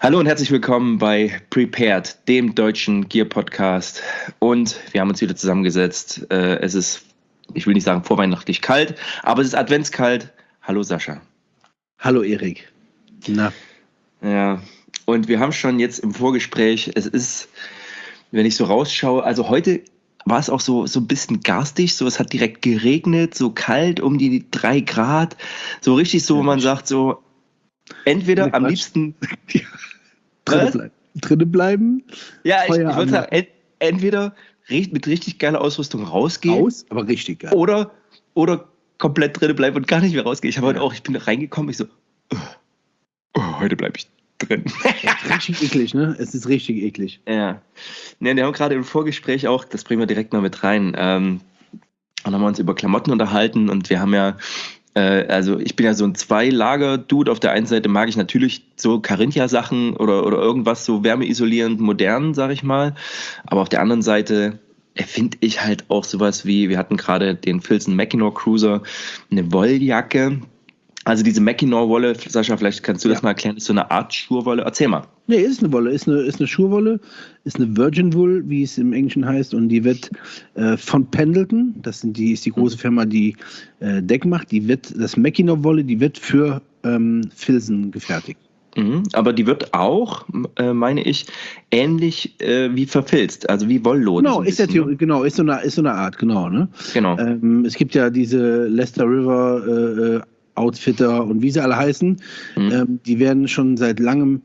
Hallo und herzlich willkommen bei Prepared, dem deutschen Gear-Podcast. Und wir haben uns wieder zusammengesetzt. Es ist, ich will nicht sagen vorweihnachtlich kalt, aber es ist adventskalt. Hallo Sascha. Hallo Erik. Na. Ja, und wir haben schon jetzt im Vorgespräch, es ist, wenn ich so rausschaue, also heute war es auch so ein bisschen garstig, so es hat direkt geregnet, so kalt, um die 3 Grad, so richtig so, wo man sagt so, entweder am liebsten... Drinnen bleiben. Ja, ich würde sagen, entweder mit richtig geiler Ausrüstung rausgehen. Aber richtig geil. Oder komplett drinnen bleiben und gar nicht mehr rausgehen. Ich habe heute auch, ich bin reingekommen, ich so, heute bleibe ich drin. Richtig eklig, ne? Es ist richtig eklig. Ja. Ne, wir haben gerade im Vorgespräch auch, das bringen wir direkt mal mit rein, und haben wir uns über Klamotten unterhalten und wir haben ja, also ich bin ja so ein Zwei-Lager-Dude. Auf der einen Seite mag ich natürlich so Carinthia-Sachen oder irgendwas so wärmeisolierend, modern, sag ich mal. Aber auf der anderen Seite finde ich halt auch sowas wie, wir hatten gerade den Filzen Mackinac Cruiser, eine Wolljacke. Also diese Mackinac-Wolle, Sascha, vielleicht kannst du das mal erklären, ist so eine Art Schurwolle. Erzähl mal. Nee, ist eine Wolle, ist eine Schurwolle, ist eine Virgin Wool, wie es im Englischen heißt, und die wird von Pendleton, ist die große Firma, die Deck macht, das Mackinac-Wolle, die wird für Filzen gefertigt. Aber die wird auch, meine ich, ähnlich wie verfilzt, also wie Wollloden. Genau, ist so eine Art, genau. Ne? Genau. Es gibt ja diese Leicester River Outfitter und wie sie alle heißen, die werden schon seit langem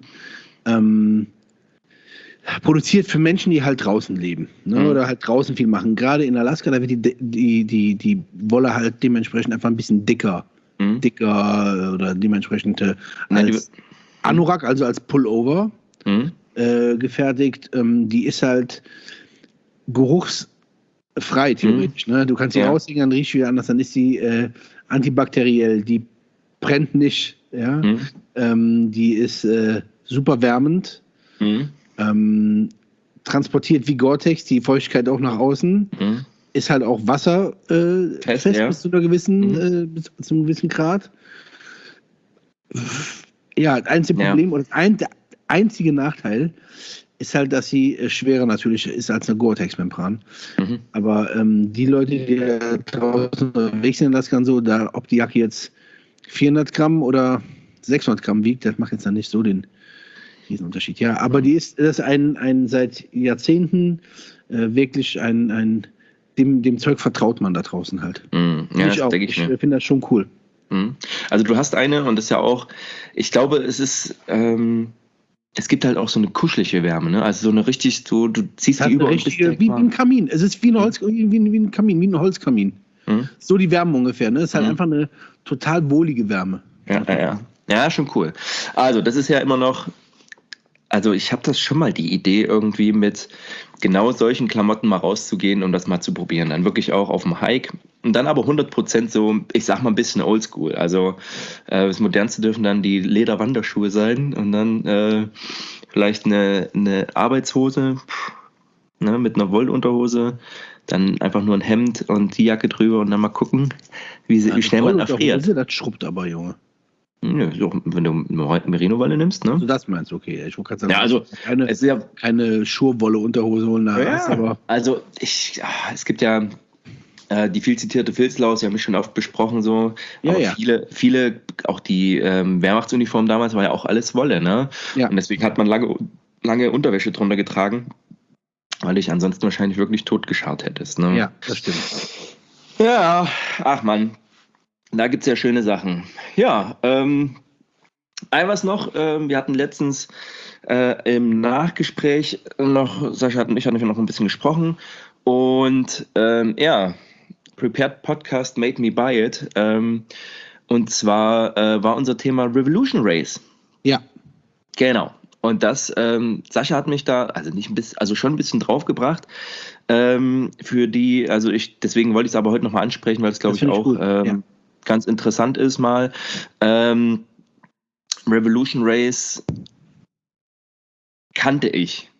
produziert für Menschen, die halt draußen leben, ne? Oder halt draußen viel machen. Gerade in Alaska, da wird die Wolle halt dementsprechend einfach ein bisschen dicker oder dementsprechend als Anorak, also als Pullover gefertigt. Die ist halt geruchsfrei theoretisch. Ne? Du kannst sie rauslegen, dann riecht sie wieder anders, dann ist sie antibakteriell, die brennt nicht, ja. Die ist super wärmend, transportiert wie Gore-Tex die Feuchtigkeit auch nach außen, ist halt auch wasserfest bis zu einem gewissen Grad. Ja, das einzige Problem oder der einzige Nachteil ist halt, dass sie schwerer natürlich ist als eine Gore-Tex-Membran. Aber die Leute, die da draußen unterwegs sind, das kann so, ob die Jacke jetzt 400 Gramm oder 600 Gramm wiegt, das macht jetzt dann nicht so diesen Unterschied. Ja, aber das ist ein seit Jahrzehnten wirklich dem Zeug vertraut man da draußen halt. Ja, ich auch. Ich finde das schon cool. Also du hast eine und das ist ja auch, ich glaube, es ist, es gibt halt auch so eine kuschelige Wärme, ne? Also so eine richtig, du ziehst die über wie ein Kamin. Es ist wie ein Kamin, wie ein Holzkamin. So die Wärme ungefähr, ne? Es ist halt einfach eine total wohlige Wärme. Ja, schon cool. Also das ist ja immer noch, also ich habe das schon mal die Idee irgendwie mit genau solchen Klamotten mal rauszugehen, um das mal zu probieren. Dann wirklich auch auf dem Hike und dann aber 100% so, ich sag mal ein bisschen oldschool. Also das Modernste dürfen dann die Lederwanderschuhe sein und dann vielleicht eine Arbeitshose mit einer Wollunterhose, dann einfach nur ein Hemd und die Jacke drüber und dann mal gucken, wie schnell man erfriert. Das schrubbt aber, Junge. Nö, so, wenn du Merino-Wolle nimmst, ne? Also das meinst du, okay. Ich wollte gerade sagen, also keine Schurwolle-Unterhose holen. Aber also es gibt ja die viel zitierte Filzlaus, die haben wir schon oft besprochen, so. Aber viele, auch die Wehrmachtsuniform damals war ja auch alles Wolle, ne? Ja. Und deswegen hat man lange Unterwäsche drunter getragen, weil dich ansonsten wahrscheinlich wirklich totgescharrt hättest, ne? Ja, das stimmt. Ja, ach Mann. Da gibt es ja schöne Sachen. Ja, was noch, wir hatten letztens im Nachgespräch noch, Sascha und ich hatten noch ein bisschen gesprochen und Prepared Podcast made me buy it. Und zwar war unser Thema Revolution Race. Ja. Genau. Und das, Sascha hat mich da, schon ein bisschen draufgebracht. Deswegen wollte ich es aber heute nochmal ansprechen, weil es, glaube ich, auch ganz interessant ist mal. Revolution Race kannte ich,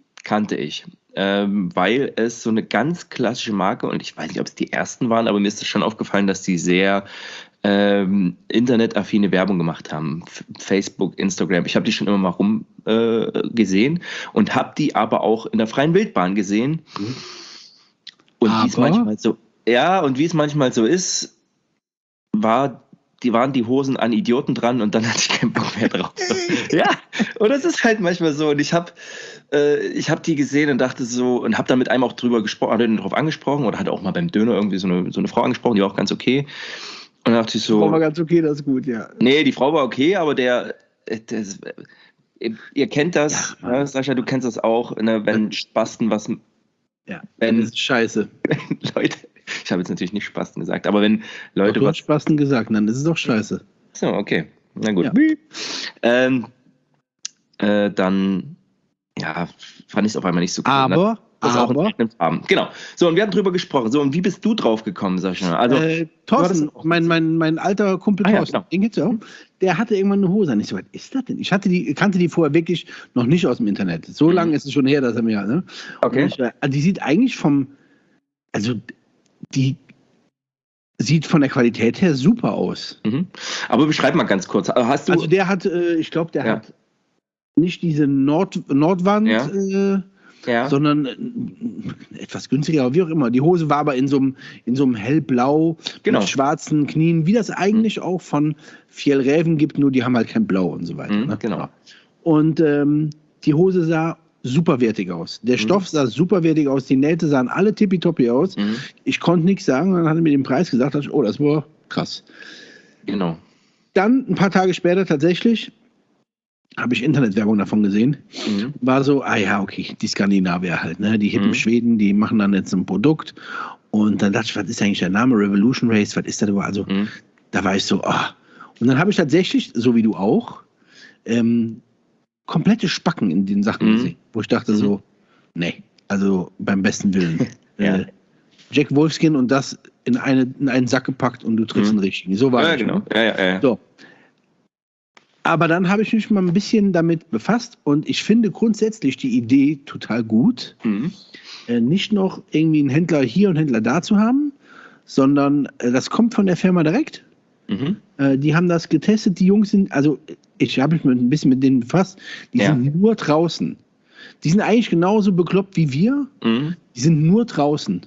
weil es so eine ganz klassische Marke, und ich weiß nicht, ob es die ersten waren, aber mir ist es schon aufgefallen, dass die sehr internetaffine Werbung gemacht haben. Facebook, Instagram. Ich habe die schon immer mal gesehen und habe die aber auch in der freien Wildbahn gesehen. Und wie es manchmal so, wie es manchmal so ist, waren die Hosen an Idioten dran und dann hatte ich keinen Bock mehr drauf. Ja, und das ist halt manchmal so. Und ich habe die gesehen und dachte so, und habe dann mit einem auch drüber gesprochen, hat ihn drauf angesprochen oder hat auch mal beim Döner irgendwie so eine Frau angesprochen, die war auch ganz okay. Und dann dachte ich so. Die Frau war ganz okay, das ist gut, ja. Nee, die Frau war okay, aber ihr kennt das, ja, Sascha, du kennst das auch, ne, wenn Spasten was. Ja, das ist scheiße. Leute, ich habe jetzt natürlich nicht Spasten gesagt, aber wenn Leute. Du hast Spasten gesagt, dann ist es doch scheiße. So, okay. Na gut. Ja. Dann, fand ich es auf einmal nicht so cool. Aber. Genau. So, und wir haben drüber gesprochen. So, und wie bist du drauf gekommen, Sascha? Also, Thorsten, mein alter Kumpel Thorsten, genau. Den kennst du auch, der hatte irgendwann eine Hose an. Ich so, was ist das denn? Ich kannte die vorher wirklich noch nicht aus dem Internet. So lange ist es schon her, dass er mir, ne? Okay. Die sieht eigentlich die sieht von der Qualität her super aus. Aber beschreib mal ganz kurz. Also der hat, ich glaube, der hat nicht diese Nordwand, sondern etwas günstiger, aber wie auch immer. Die Hose war aber in so einem hellblau mit schwarzen Knien, wie das eigentlich auch von Fjällräven gibt, nur die haben halt kein Blau und so weiter. Ne? Genau. Und die Hose sah superwertig aus. Der Stoff sah superwertig aus, die Nähte sahen alle tippitoppi aus. Ich konnte nichts sagen, dann hat er mir den Preis gesagt, dachte ich, oh, das war krass. Genau. Dann, ein paar Tage später tatsächlich, habe ich Internetwerbung davon gesehen. War so, okay, die Skandinavier halt, ne? Die hippen Schweden, die machen dann jetzt ein Produkt. Und dann dachte ich, was ist eigentlich der Name? Revolution Race, was ist das überhaupt? Also, da war ich so, Und dann habe ich tatsächlich, so wie du auch, komplette Spacken in den Sachen gesehen. Wo ich dachte so, nee, also beim besten Willen. Jack Wolfskin und das in einen Sack gepackt und du triffst einen richtigen. So war es. Genau. Ja. So. Aber dann habe ich mich mal ein bisschen damit befasst und ich finde grundsätzlich die Idee total gut, nicht noch irgendwie einen Händler hier und Händler da zu haben, sondern das kommt von der Firma direkt. Die haben das getestet, die Jungs sind, also ich habe mich ein bisschen mit denen befasst, die sind nur draußen. Die sind eigentlich genauso bekloppt wie wir, die sind nur draußen.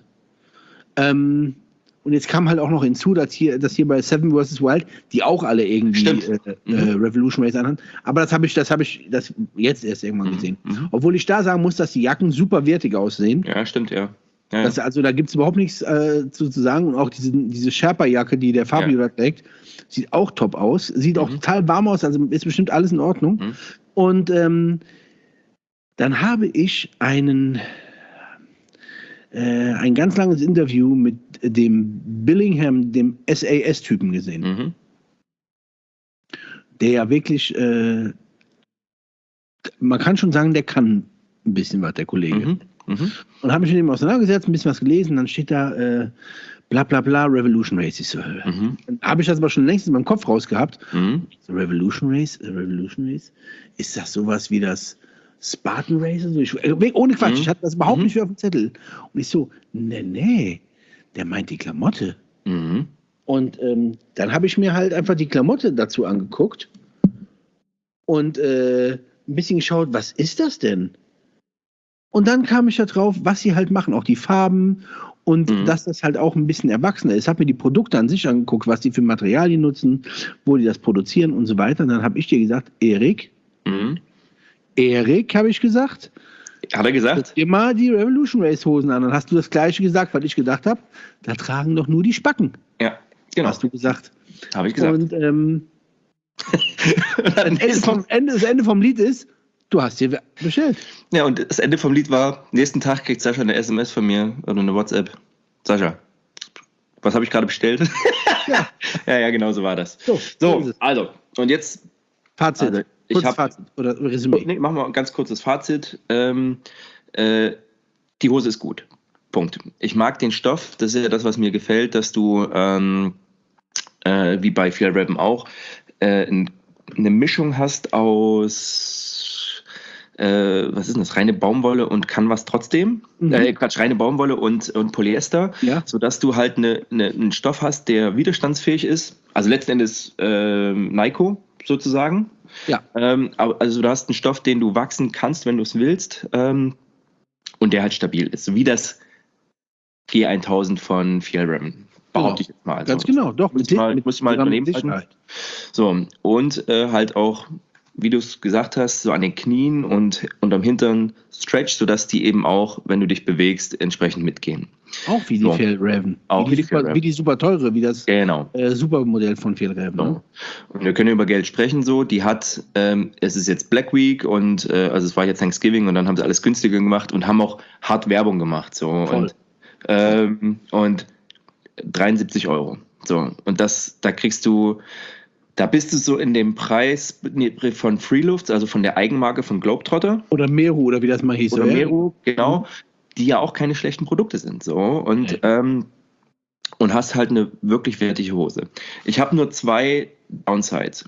Und jetzt kam halt auch noch hinzu, dass hier bei Seven vs. Wild, die auch alle irgendwie Revolution Race anhaben. Aber das habe ich jetzt erst irgendwann gesehen. Obwohl ich da sagen muss, dass die Jacken super wertig aussehen. Ja, stimmt, ja. Also da gibt es überhaupt nichts zu sagen. Und auch diese Sherpa-Jacke, die der Fabio da trägt, sieht auch top aus. Sieht auch total warm aus, also ist bestimmt alles in Ordnung. Und dann habe ich ein ganz langes Interview mit dem Billingham, dem SAS-Typen gesehen. Der ja wirklich, man kann schon sagen, der kann ein bisschen was, der Kollege. Und habe mich mit ihm auseinandergesetzt, ein bisschen was gelesen, dann steht da bla bla bla, Revolution Race. Ich so, dann habe ich das aber schon längst in meinem Kopf rausgehabt. So, Revolution Race? Ist das sowas wie das Spartan Race? Ohne Quatsch, ich hatte das überhaupt nicht mehr auf dem Zettel. Und ich so, nee, der meint die Klamotte. Und dann habe ich mir halt einfach die Klamotte dazu angeguckt und ein bisschen geschaut, was ist das denn? Und dann kam ich da drauf, was sie halt machen, auch die Farben und dass das halt auch ein bisschen erwachsener ist. Ich habe mir die Produkte an sich angeguckt, was die für Materialien nutzen, wo die das produzieren und so weiter. Und dann habe ich dir gesagt, Erik, habe ich gesagt. Hat er gesagt? Setz dir mal die Revolution Race Hosen an. Dann hast du das Gleiche gesagt, was ich gedacht habe. Da tragen doch nur die Spacken. Ja, genau. Hast du gesagt. Habe ich gesagt. Und das Ende vom Lied ist, du hast dir bestellt. Ja, und das Ende vom Lied war, nächsten Tag kriegt Sascha eine SMS von mir oder eine WhatsApp. Sascha, was habe ich gerade bestellt? Ja, genau so war das. So, also, und jetzt Fazit. Fazit oder Resümee. Nee, machen wir ein ganz kurzes Fazit. Die Hose ist gut. Punkt. Ich mag den Stoff. Das ist ja das, was mir gefällt, dass du, wie bei Fjällräven auch, eine Mischung hast aus was ist denn das, reine Baumwolle und Canvas trotzdem, reine Baumwolle und Polyester, sodass du halt einen Stoff hast, der widerstandsfähig ist, also letzten Endes Nyko sozusagen. Ja. Also du hast einen Stoff, den du wachsen kannst, wenn du es willst, und der halt stabil ist, so wie das G1000 von Fjällräven. Behaupte ich jetzt mal. Ganz genau, doch. Muss ich mal daneben halten. So, und halt auch, wie du es gesagt hast, so an den Knien und am Hintern Stretch, sodass die eben auch, wenn du dich bewegst, entsprechend mitgehen. Auch wie die Fjällräven. Auch wie die super teure, wie das genau. Supermodell von Fjällräven. So. Ne? Und wir können über Geld sprechen, so. Die hat, es ist jetzt Black Week und also es war jetzt Thanksgiving und dann haben sie alles günstiger gemacht und haben auch hart Werbung gemacht. So. Und 73 €. So, und da bist du so in dem Preis von Freelufts, also von der Eigenmarke von Globetrotter. Oder Meru, oder wie das mal hieß. Oder Meru, genau, die ja auch keine schlechten Produkte sind. So, und hast halt eine wirklich wertige Hose. Ich habe nur 2 Downsides.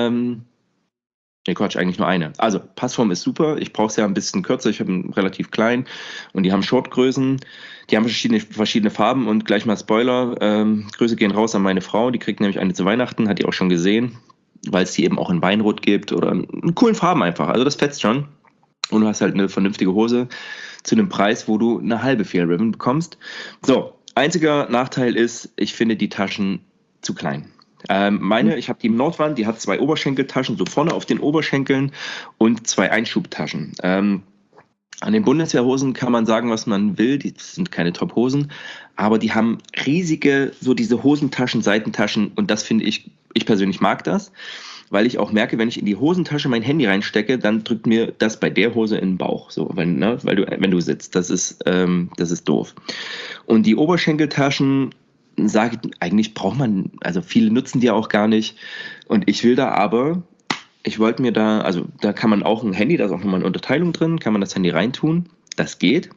Eigentlich nur eine. Also, Passform ist super. Ich brauche es ja ein bisschen kürzer. Ich habe einen relativ klein und die haben Shortgrößen. Die haben verschiedene Farben und gleich mal Spoiler. Grüße gehen raus an meine Frau. Die kriegt nämlich eine zu Weihnachten, hat die auch schon gesehen, weil es die eben auch in Weinrot gibt oder in coolen Farben einfach. Also, das fetzt schon. Und du hast halt eine vernünftige Hose zu einem Preis, wo du eine halbe Fjällräven bekommst. So, einziger Nachteil ist, ich finde die Taschen zu klein. Ich habe die im Nordwand, die hat 2 Oberschenkeltaschen, so vorne auf den Oberschenkeln und 2 Einschubtaschen. An den Bundeswehrhosen kann man sagen, was man will, die sind keine Top-Hosen, aber die haben riesige, so diese Hosentaschen, Seitentaschen und das finde ich persönlich mag das, weil ich auch merke, wenn ich in die Hosentasche mein Handy reinstecke, dann drückt mir das bei der Hose in den Bauch, so, wenn du sitzt, das ist doof. Und die Oberschenkeltaschen, sage ich, eigentlich braucht man, also viele nutzen die auch gar nicht. Und ich wollte mir da kann man auch ein Handy, da ist auch nochmal eine Unterteilung drin, kann man das Handy reintun, das geht.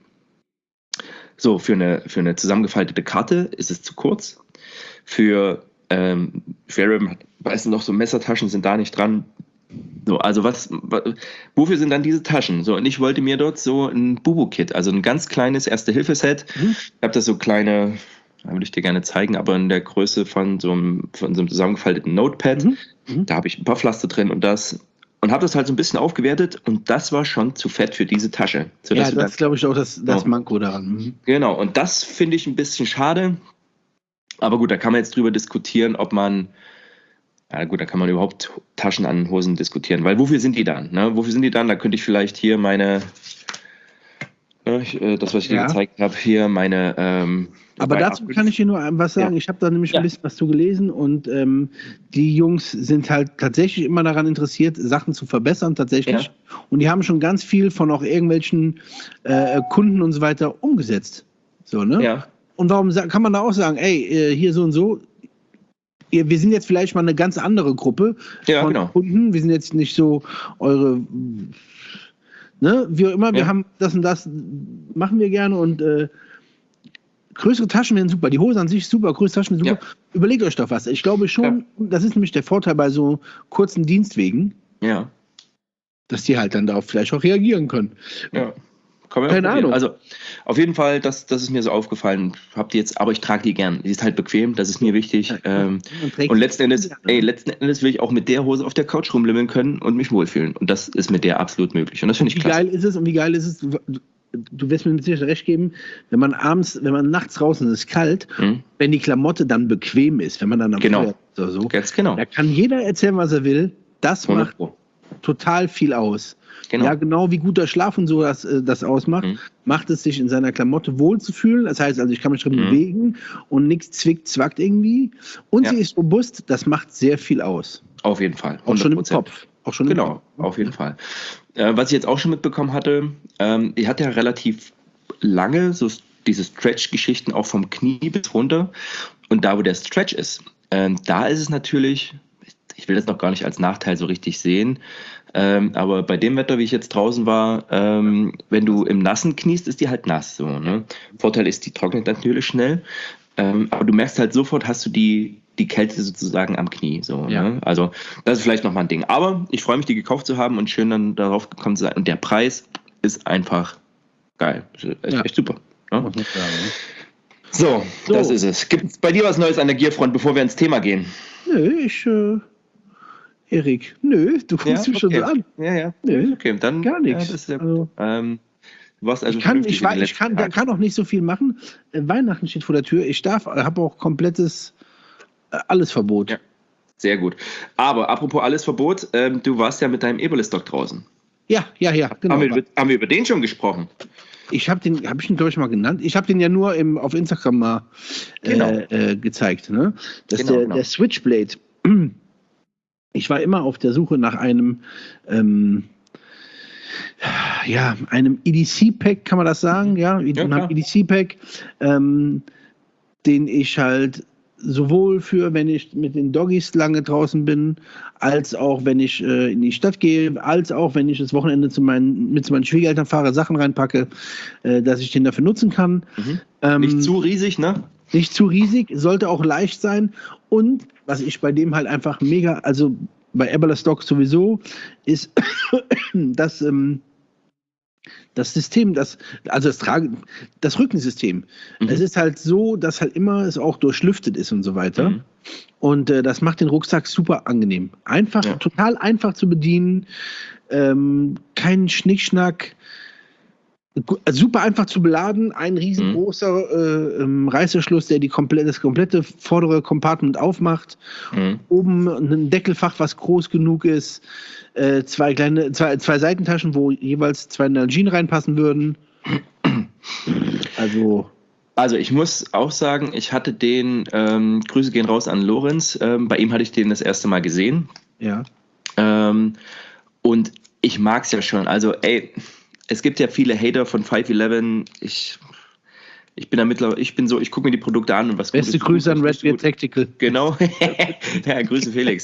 So, für eine zusammengefaltete Karte ist es zu kurz. Für Fjällräven, weißt du noch, so Messertaschen sind da nicht dran. So, also wofür sind dann diese Taschen? So, und ich wollte mir dort so ein Bubu-Kit, also ein ganz kleines Erste-Hilfe-Set. Ich habe da so kleine, würde ich dir gerne zeigen, aber in der Größe von so einem zusammengefalteten Notepad. Da habe ich ein paar Pflaster drin und habe das halt so ein bisschen aufgewertet und das war schon zu fett für diese Tasche. Das ist, glaube ich, auch das Manko daran. Genau, und das finde ich ein bisschen schade. Aber gut, da kann man jetzt drüber diskutieren, ob man, da kann man überhaupt Taschen an Hosen diskutieren, weil wofür sind die dann? Ne? Wofür sind die dann? Da könnte ich vielleicht hier das, was ich dir gezeigt habe, hier meine... Aber dazu kann ich dir nur was sagen. Ja. Ich habe da nämlich ein bisschen was zu gelesen und die Jungs sind halt tatsächlich immer daran interessiert, Sachen zu verbessern tatsächlich. Ja. Und die haben schon ganz viel von auch irgendwelchen Kunden und so weiter umgesetzt. So, ne? Ja. Und warum kann man da auch sagen, ey, hier so und so, wir sind jetzt vielleicht mal eine ganz andere Gruppe von Kunden. Wir sind jetzt nicht so eure... Ne, wie auch immer, wir haben das und das, machen wir gerne und größere Taschen wären super, die Hose an sich ist super, größere Taschen sind super. Ja. Überlegt euch doch was. Ich glaube schon, das ist nämlich der Vorteil bei so kurzen Dienstwegen, dass die halt dann darauf vielleicht auch reagieren können. Ja. Keine Ahnung. Also auf jeden Fall, das ist mir so aufgefallen. Aber ich trage die gern. Die ist halt bequem, das ist mir wichtig. Und letzten Endes will ich auch mit der Hose auf der Couch rumlimmeln können und mich wohlfühlen. Und das ist mit der absolut möglich. Und das finde ich klasse. Wie geil ist es, du wirst mir mit Sicherheit recht geben, wenn man nachts draußen ist, kalt, wenn die Klamotte dann bequem ist, wenn man dann am Feuer ist oder so. Ganz genau. Da kann jeder erzählen, was er will. Das macht total viel aus. Genau. Ja, genau wie guter Schlaf und so das ausmacht, macht es sich in seiner Klamotte wohlzufühlen. Das heißt, also ich kann mich drin bewegen und nichts zwickt, zwackt irgendwie. Und sie ist robust, das macht sehr viel aus. Auf jeden Fall. 100%. Auch schon im Kopf. Auf jeden Fall. Was ich jetzt auch schon mitbekommen hatte, ich hatte ja relativ lange so diese Stretch-Geschichten auch vom Knie bis runter. Und da, wo der Stretch ist, da ist es natürlich, ich will das noch gar nicht als Nachteil so richtig sehen, aber bei dem Wetter, wie ich jetzt draußen war, wenn du im Nassen kniest, ist die halt nass. So, ne? Vorteil ist, die trocknet natürlich schnell. Aber du merkst halt sofort, hast du die die Kälte sozusagen am Knie. So, ne? Also das ist vielleicht nochmal ein Ding. Aber ich freue mich, die gekauft zu haben und schön dann darauf gekommen zu sein. Und der Preis ist einfach geil. Echt super. Ne? So, das ist es. Gibt es bei dir was Neues an der Gierfront, bevor wir ins Thema gehen? Nö, Erik, du guckst mich schon so an. Ja. Nö, okay, dann gar nichts. Das ist ja gut. Ich kann auch nicht so viel machen. Weihnachten steht vor der Tür. Ich habe auch komplettes alles Verbot. Ja, sehr gut. Aber apropos alles Verbot, du warst ja mit deinem Eberle-Stock draußen. Ja, genau. Haben wir über den schon gesprochen? Ich habe ihn, glaube ich, mal genannt. Ich habe den ja nur auf Instagram mal gezeigt. Ne? Das ist der Switchblade. Ich war immer auf der Suche nach einem EDC-Pack, kann man das sagen? Ja, einem EDC-Pack, den ich halt sowohl für, wenn ich mit den Doggies lange draußen bin, als auch, wenn ich in die Stadt gehe, als auch, wenn ich das Wochenende mit zu meinen Schwiegereltern fahre, Sachen reinpacke, dass ich den dafür nutzen kann. Nicht zu riesig, ne? Nicht zu riesig, sollte auch leicht sein. Und was ich bei dem halt einfach mega, also bei Eberle Stock sowieso, ist, dass das System, das Rückensystem, es ist halt so, dass halt immer es auch durchlüftet ist und so weiter. Und das macht den Rucksack super angenehm. Total einfach zu bedienen, kein Schnickschnack, super einfach zu beladen, ein riesengroßer Reißverschluss, der das komplette vordere Compartment aufmacht. Oben ein Deckelfach, was groß genug ist. Zwei Seitentaschen, wo jeweils 2 Nalgene reinpassen würden. Also ich muss auch sagen, ich hatte den, Grüße gehen raus an Lorenz, bei ihm hatte ich den das erste Mal gesehen. Ja. Und ich mag es ja schon. Also es gibt ja viele Hater von 511. Ich gucke mir die Produkte an und was Beste Grüße an Red Beard Tactical. Genau. Ja, Grüße Felix.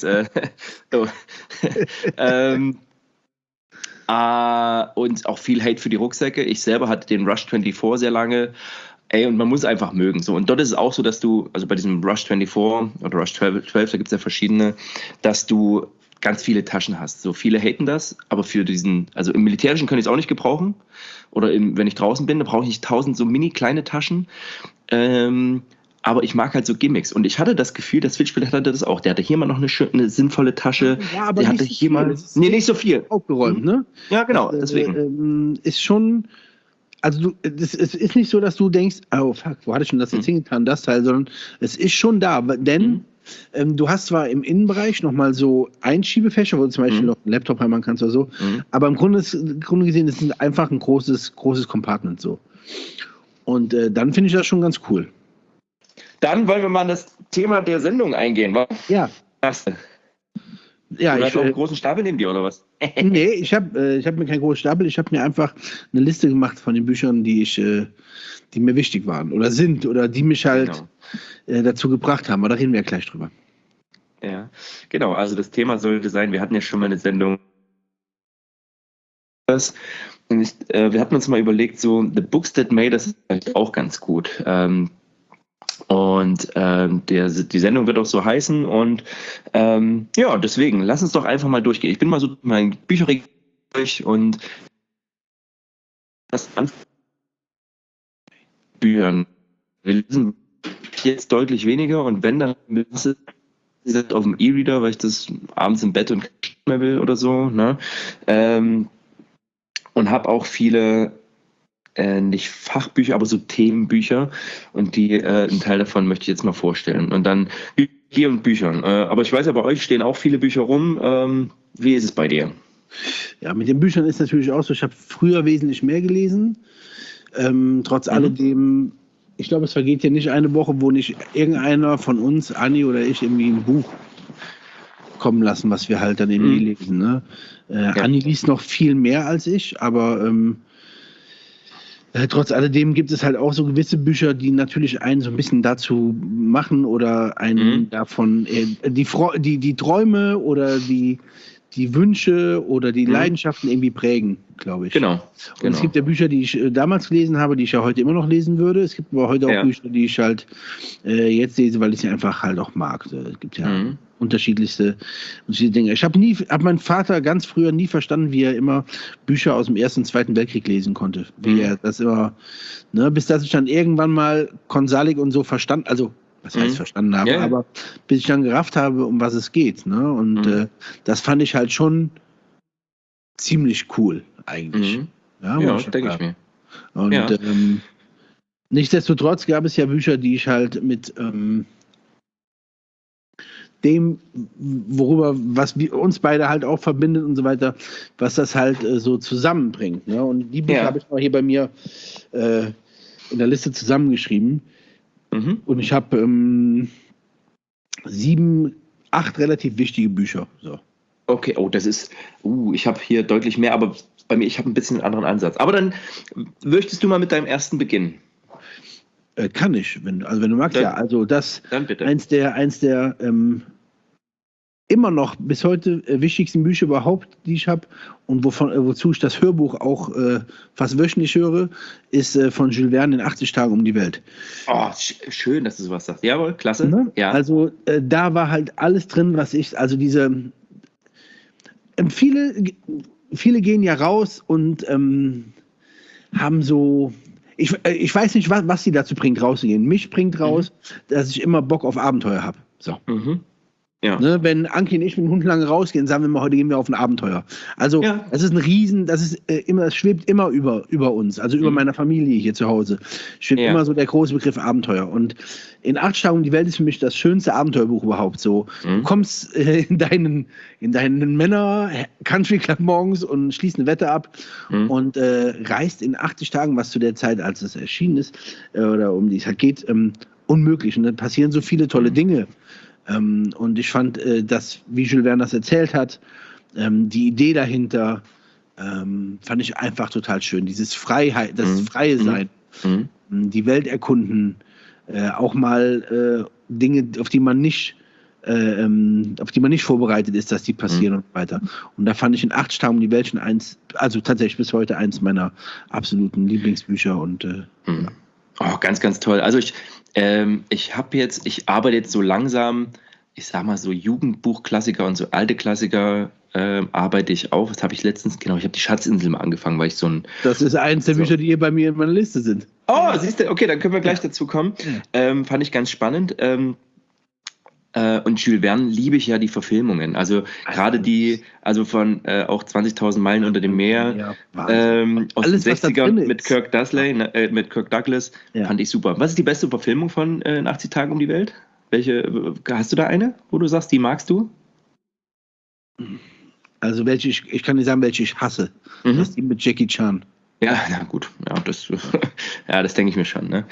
Und auch viel Hate für die Rucksäcke. Ich selber hatte den Rush 24 sehr lange. Und man muss es einfach mögen. So. Und dort ist es auch so, dass du, also bei diesem Rush 24 oder Rush 12, da gibt es ja verschiedene, dass du ganz viele Taschen hast. So viele haten das, aber für also im Militärischen kann ich es auch nicht gebrauchen. Oder wenn ich draußen bin, da brauche ich nicht 1000 so mini kleine Taschen. Aber ich mag halt so Gimmicks. Und ich hatte das Gefühl, der Switchblade hatte das auch. Der hatte hier mal noch eine sinnvolle Tasche. Ja, aber der hatte hier mal. Nee, nicht so viel. Aufgeräumt, ne? Ja, genau. Deswegen. Ist schon. Also es ist nicht so, dass du denkst, oh fuck, wo hatte ich schon das jetzt hingetan, das Teil, sondern es ist schon da. Denn du hast zwar im Innenbereich nochmal so Einschiebefächer, wo du zum Beispiel noch einen Laptop reinmachen kannst oder so, aber im Grunde gesehen, es ist einfach ein großes Compartment so. Und dann finde ich das schon ganz cool. Dann wollen wir mal an das Thema der Sendung eingehen, wa? Ja. Ja, du hast auch einen großen Stapel neben dir, oder was? Nee, ich hab mir keinen großen Stapel, ich habe mir einfach eine Liste gemacht von den Büchern, die mir wichtig waren oder sind oder die mich halt dazu gebracht haben. Aber da reden wir ja gleich drüber. Ja, genau. Also das Thema sollte sein, wir hatten ja schon mal eine Sendung. Und wir hatten uns mal überlegt, so The Books That Made Us ist halt auch ganz gut. Und die Sendung wird auch so heißen und deswegen, lass uns doch einfach mal durchgehen. Ich bin mal so mein Bücherregal durch und das an Büchern. Wir lesen jetzt deutlich weniger und wenn, dann ist es auf dem E-Reader, weil ich das abends im Bett und nicht mehr will oder so. Ne? Und habe auch viele nicht Fachbücher, aber so Themenbücher und einen Teil davon möchte ich jetzt mal vorstellen. Und dann hier und Büchern. Aber ich weiß ja, bei euch stehen auch viele Bücher rum. Wie ist es bei dir? Ja, mit den Büchern ist natürlich auch so, ich habe früher wesentlich mehr gelesen. Trotz alledem, ich glaube, es vergeht ja nicht eine Woche, wo nicht irgendeiner von uns, Anni oder ich, irgendwie ein Buch kommen lassen, was wir halt dann irgendwie lesen. Ne? Anni liest noch viel mehr als ich, aber trotz alledem gibt es halt auch so gewisse Bücher, die natürlich einen so ein bisschen dazu machen oder einen davon die Träume oder die die Wünsche oder die Leidenschaften irgendwie prägen, glaube ich. Genau. Und es gibt ja Bücher, die ich damals gelesen habe, die ich ja heute immer noch lesen würde. Es gibt aber heute auch Bücher, die ich halt jetzt lese, weil ich sie einfach halt auch mag. Es gibt ja unterschiedlichste Dinge. Ich habe mein Vater ganz früher nie verstanden, wie er immer Bücher aus dem Ersten und Zweiten Weltkrieg lesen konnte. Wie er das immer, bis dass ich dann irgendwann mal Konsalik und so verstanden, also was heißt verstanden habe, aber bis ich dann gerafft habe, um was es geht. Ne? Und das fand ich halt schon ziemlich cool eigentlich. Ja, denke ich mir. Und nichtsdestotrotz gab es ja Bücher, die ich halt mit dem, was uns beide halt auch verbindet und so weiter, was das halt so zusammenbringt. Ne? Und die Bücher habe ich mal hier bei mir in der Liste zusammengeschrieben. Und ich habe 7, 8 relativ wichtige Bücher. So. Okay, das ist, ich habe hier deutlich mehr, aber bei mir, ich habe ein bisschen einen anderen Ansatz. Aber dann möchtest du mal mit deinem ersten beginnen? Kann ich, wenn du magst, ja. Also das dann bitte. Eins der immer noch bis heute wichtigsten Bücher überhaupt, die ich habe und wozu ich das Hörbuch auch fast wöchentlich höre, ist von Jules Verne in 80 Tagen um die Welt. Oh, schön, dass du sowas sagst. Jawohl, klasse. Ne? Ja. Also da war halt alles drin, also diese viele gehen ja raus und haben so, ich weiß nicht, was sie dazu bringt, rauszugehen. Mich bringt raus, dass ich immer Bock auf Abenteuer habe. So. Ja. Ne, wenn Anki und ich mit dem Hund lange rausgehen, sagen wir mal, heute gehen wir auf ein Abenteuer. Also das ist ein Riesen, das schwebt immer über uns, also über meiner Familie hier zu Hause. Schwebt immer so der große Begriff Abenteuer. Und in 8 Tagen um die Welt ist für mich das schönste Abenteuerbuch überhaupt. So, du kommst in deinen Männer-Country Club morgens und schließt eine Wette ab und reist in 80 Tagen, was zu der Zeit, als es erschienen ist, oder um die es halt geht, unmöglich. Und dann passieren so viele tolle Dinge. Und ich fand, dass, wie Jules Verne das erzählt hat, die Idee dahinter fand ich einfach total schön. Dieses Freiheit, das freie Sein, die Welt erkunden, auch mal Dinge, auf die man nicht vorbereitet ist, dass die passieren und so weiter. Und da fand ich in 8 Tagen um die Welt schon also tatsächlich bis heute eins meiner absoluten Lieblingsbücher und ganz, ganz toll. Also ich arbeite jetzt so langsam, ich sag mal so Jugendbuchklassiker und so alte Klassiker arbeite ich auf. Das habe ich letztens, ich habe die Schatzinsel mal angefangen, weil ich so ein... Das ist eins der Bücher, die hier bei mir in meiner Liste sind. Oh, siehst du, okay, dann können wir gleich dazu kommen. Fand ich ganz spannend. Und Jules Verne liebe ich ja die Verfilmungen. Also gerade die, von auch 20.000 Meilen unter dem Meer, aus alles, den 60ern mit Kirk Douglas, fand ich super. Was ist die beste Verfilmung von 80 Tagen um die Welt? Welche, hast du da eine, wo du sagst, die magst du? Also ich kann dir sagen, welche ich hasse. Das ist die mit Jackie Chan. Ja, na gut. Das denke ich mir schon. Ne?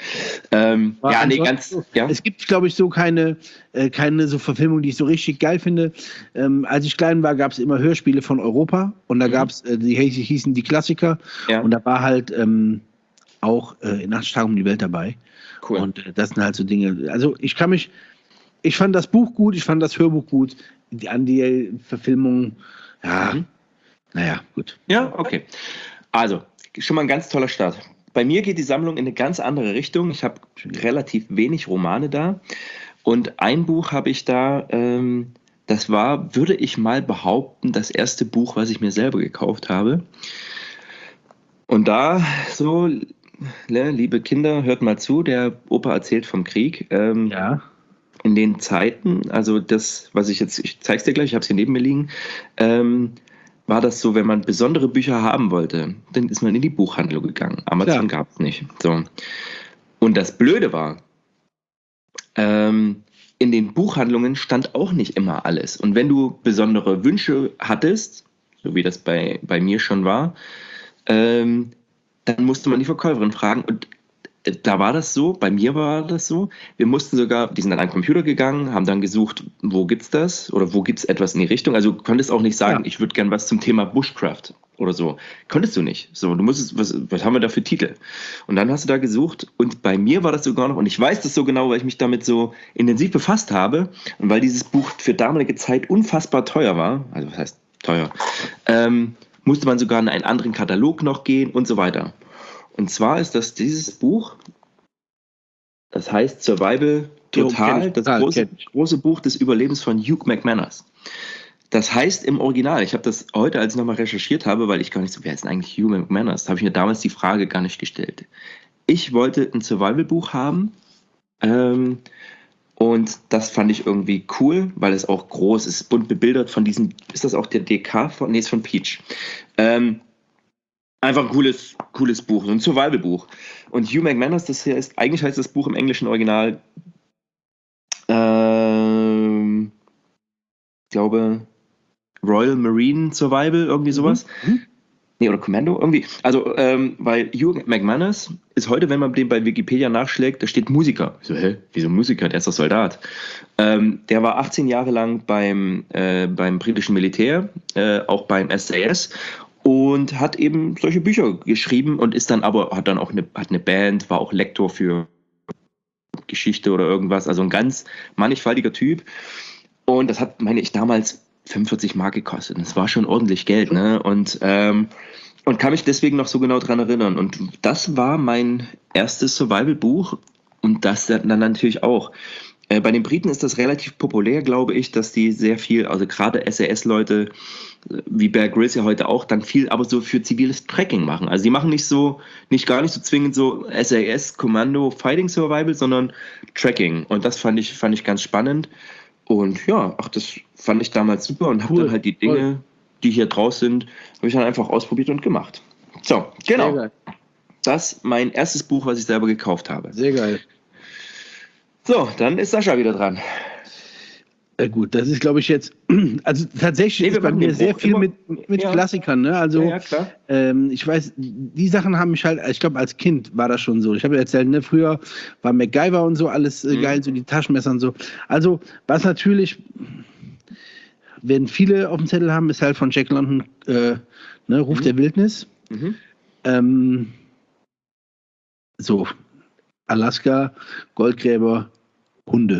Es gibt, glaube ich, so keine so Verfilmung, die ich so richtig geil finde. Als ich klein war, gab es immer Hörspiele von Europa und da gab es, die hießen die Klassiker und da war halt auch in 8 Tagen um die Welt dabei. Cool. Und das sind halt so Dinge. Also ich fand das Buch gut, ich fand das Hörbuch gut. Die Verfilmung, naja, gut. Ja, okay. Also, schon mal ein ganz toller Start. Bei mir geht die Sammlung in eine ganz andere Richtung. Ich habe relativ wenig Romane da. Und ein Buch habe ich da, das war, würde ich mal behaupten, das erste Buch, was ich mir selber gekauft habe. Und da so, liebe Kinder, hört mal zu, der Opa erzählt vom Krieg. In den Zeiten, also das, was ich zeige es dir gleich, ich habe es hier neben mir liegen, war das so, wenn man besondere Bücher haben wollte, dann ist man in die Buchhandlung gegangen. Amazon gab es nicht. So. Und das Blöde war, in den Buchhandlungen stand auch nicht immer alles. Und wenn du besondere Wünsche hattest, so wie das bei mir schon war, dann musste man die Verkäuferin fragen. Und da war das so, bei mir war das so, wir mussten sogar, die sind dann an den Computer gegangen, haben dann gesucht, wo gibt's das oder wo gibt's etwas in die Richtung. Also du konntest auch nicht sagen, ich würde gern was zum Thema Bushcraft oder so. Konntest du nicht. So, du musstest, was haben wir da für Titel? Und dann hast du da gesucht und bei mir war das sogar noch, und ich weiß das so genau, weil ich mich damit so intensiv befasst habe und weil dieses Buch für damalige Zeit unfassbar teuer war, also was heißt teuer. Musste man sogar in einen anderen Katalog noch gehen und so weiter. Und zwar ist das dieses Buch, das heißt Survival Total, das große Buch des Überlebens von Hugh McManus. Das heißt im Original, ich habe das heute, als ich nochmal recherchiert habe, weil ich gar nicht so, wer ist denn eigentlich Hugh McManus, da habe ich mir damals die Frage gar nicht gestellt. Ich wollte ein Survival-Buch haben und das fand ich irgendwie cool, weil es auch groß ist, bunt bebildert von diesem, ist das auch der DK von, nee, ist von Peach. Einfach ein cooles Buch, so ein Survival-Buch. Und Hugh McManus, das hier ist, eigentlich heißt das Buch im englischen Original, ich glaube, Royal Marine Survival, irgendwie sowas. Nee, oder Commando, irgendwie. Also, weil Hugh McManus ist heute, wenn man den bei Wikipedia nachschlägt, da steht Musiker. Ich so, wieso Musiker? Der ist doch Soldat. Der war 18 Jahre lang beim britischen Militär, auch beim SAS und hat eben solche Bücher geschrieben und ist dann aber, hat eine Band, war auch Lektor für Geschichte oder irgendwas, also ein ganz mannigfaltiger Typ. Und das hat, meine ich, damals 45 Mark gekostet. Das war schon ordentlich Geld, ne? Und kann mich deswegen noch so genau dran erinnern. Und das war mein erstes Survival-Buch und das dann natürlich auch. Bei den Briten ist das relativ populär, glaube ich, dass die sehr viel, also gerade SAS-Leute, wie Bear Grylls ja heute auch, dann viel aber so für ziviles Tracking machen. Also die machen gar nicht so zwingend so SAS, Kommando, Fighting Survival, sondern Tracking. Und das fand ich ganz spannend. Und ja, das fand ich damals super und habe dann halt die Dinge, die hier draus sind, habe ich dann einfach ausprobiert und gemacht. So, genau. Das ist mein erstes Buch, was ich selber gekauft habe. Sehr geil. So, dann ist Sascha wieder dran. Gut, das ist, glaube ich, jetzt, also tatsächlich ist bei mir sehr viel mit Klassikern, ne? Also, ja, klar. Ich weiß, die Sachen haben mich halt, ich glaube, als Kind war das schon so. Ich habe ja erzählt, ne, früher war MacGyver und so alles geil, so die Taschenmesser und so. Also, was natürlich, wenn viele auf dem Zettel haben, ist halt von Jack London, Ruf der Wildnis. So, Alaska, Goldgräber, Hunde.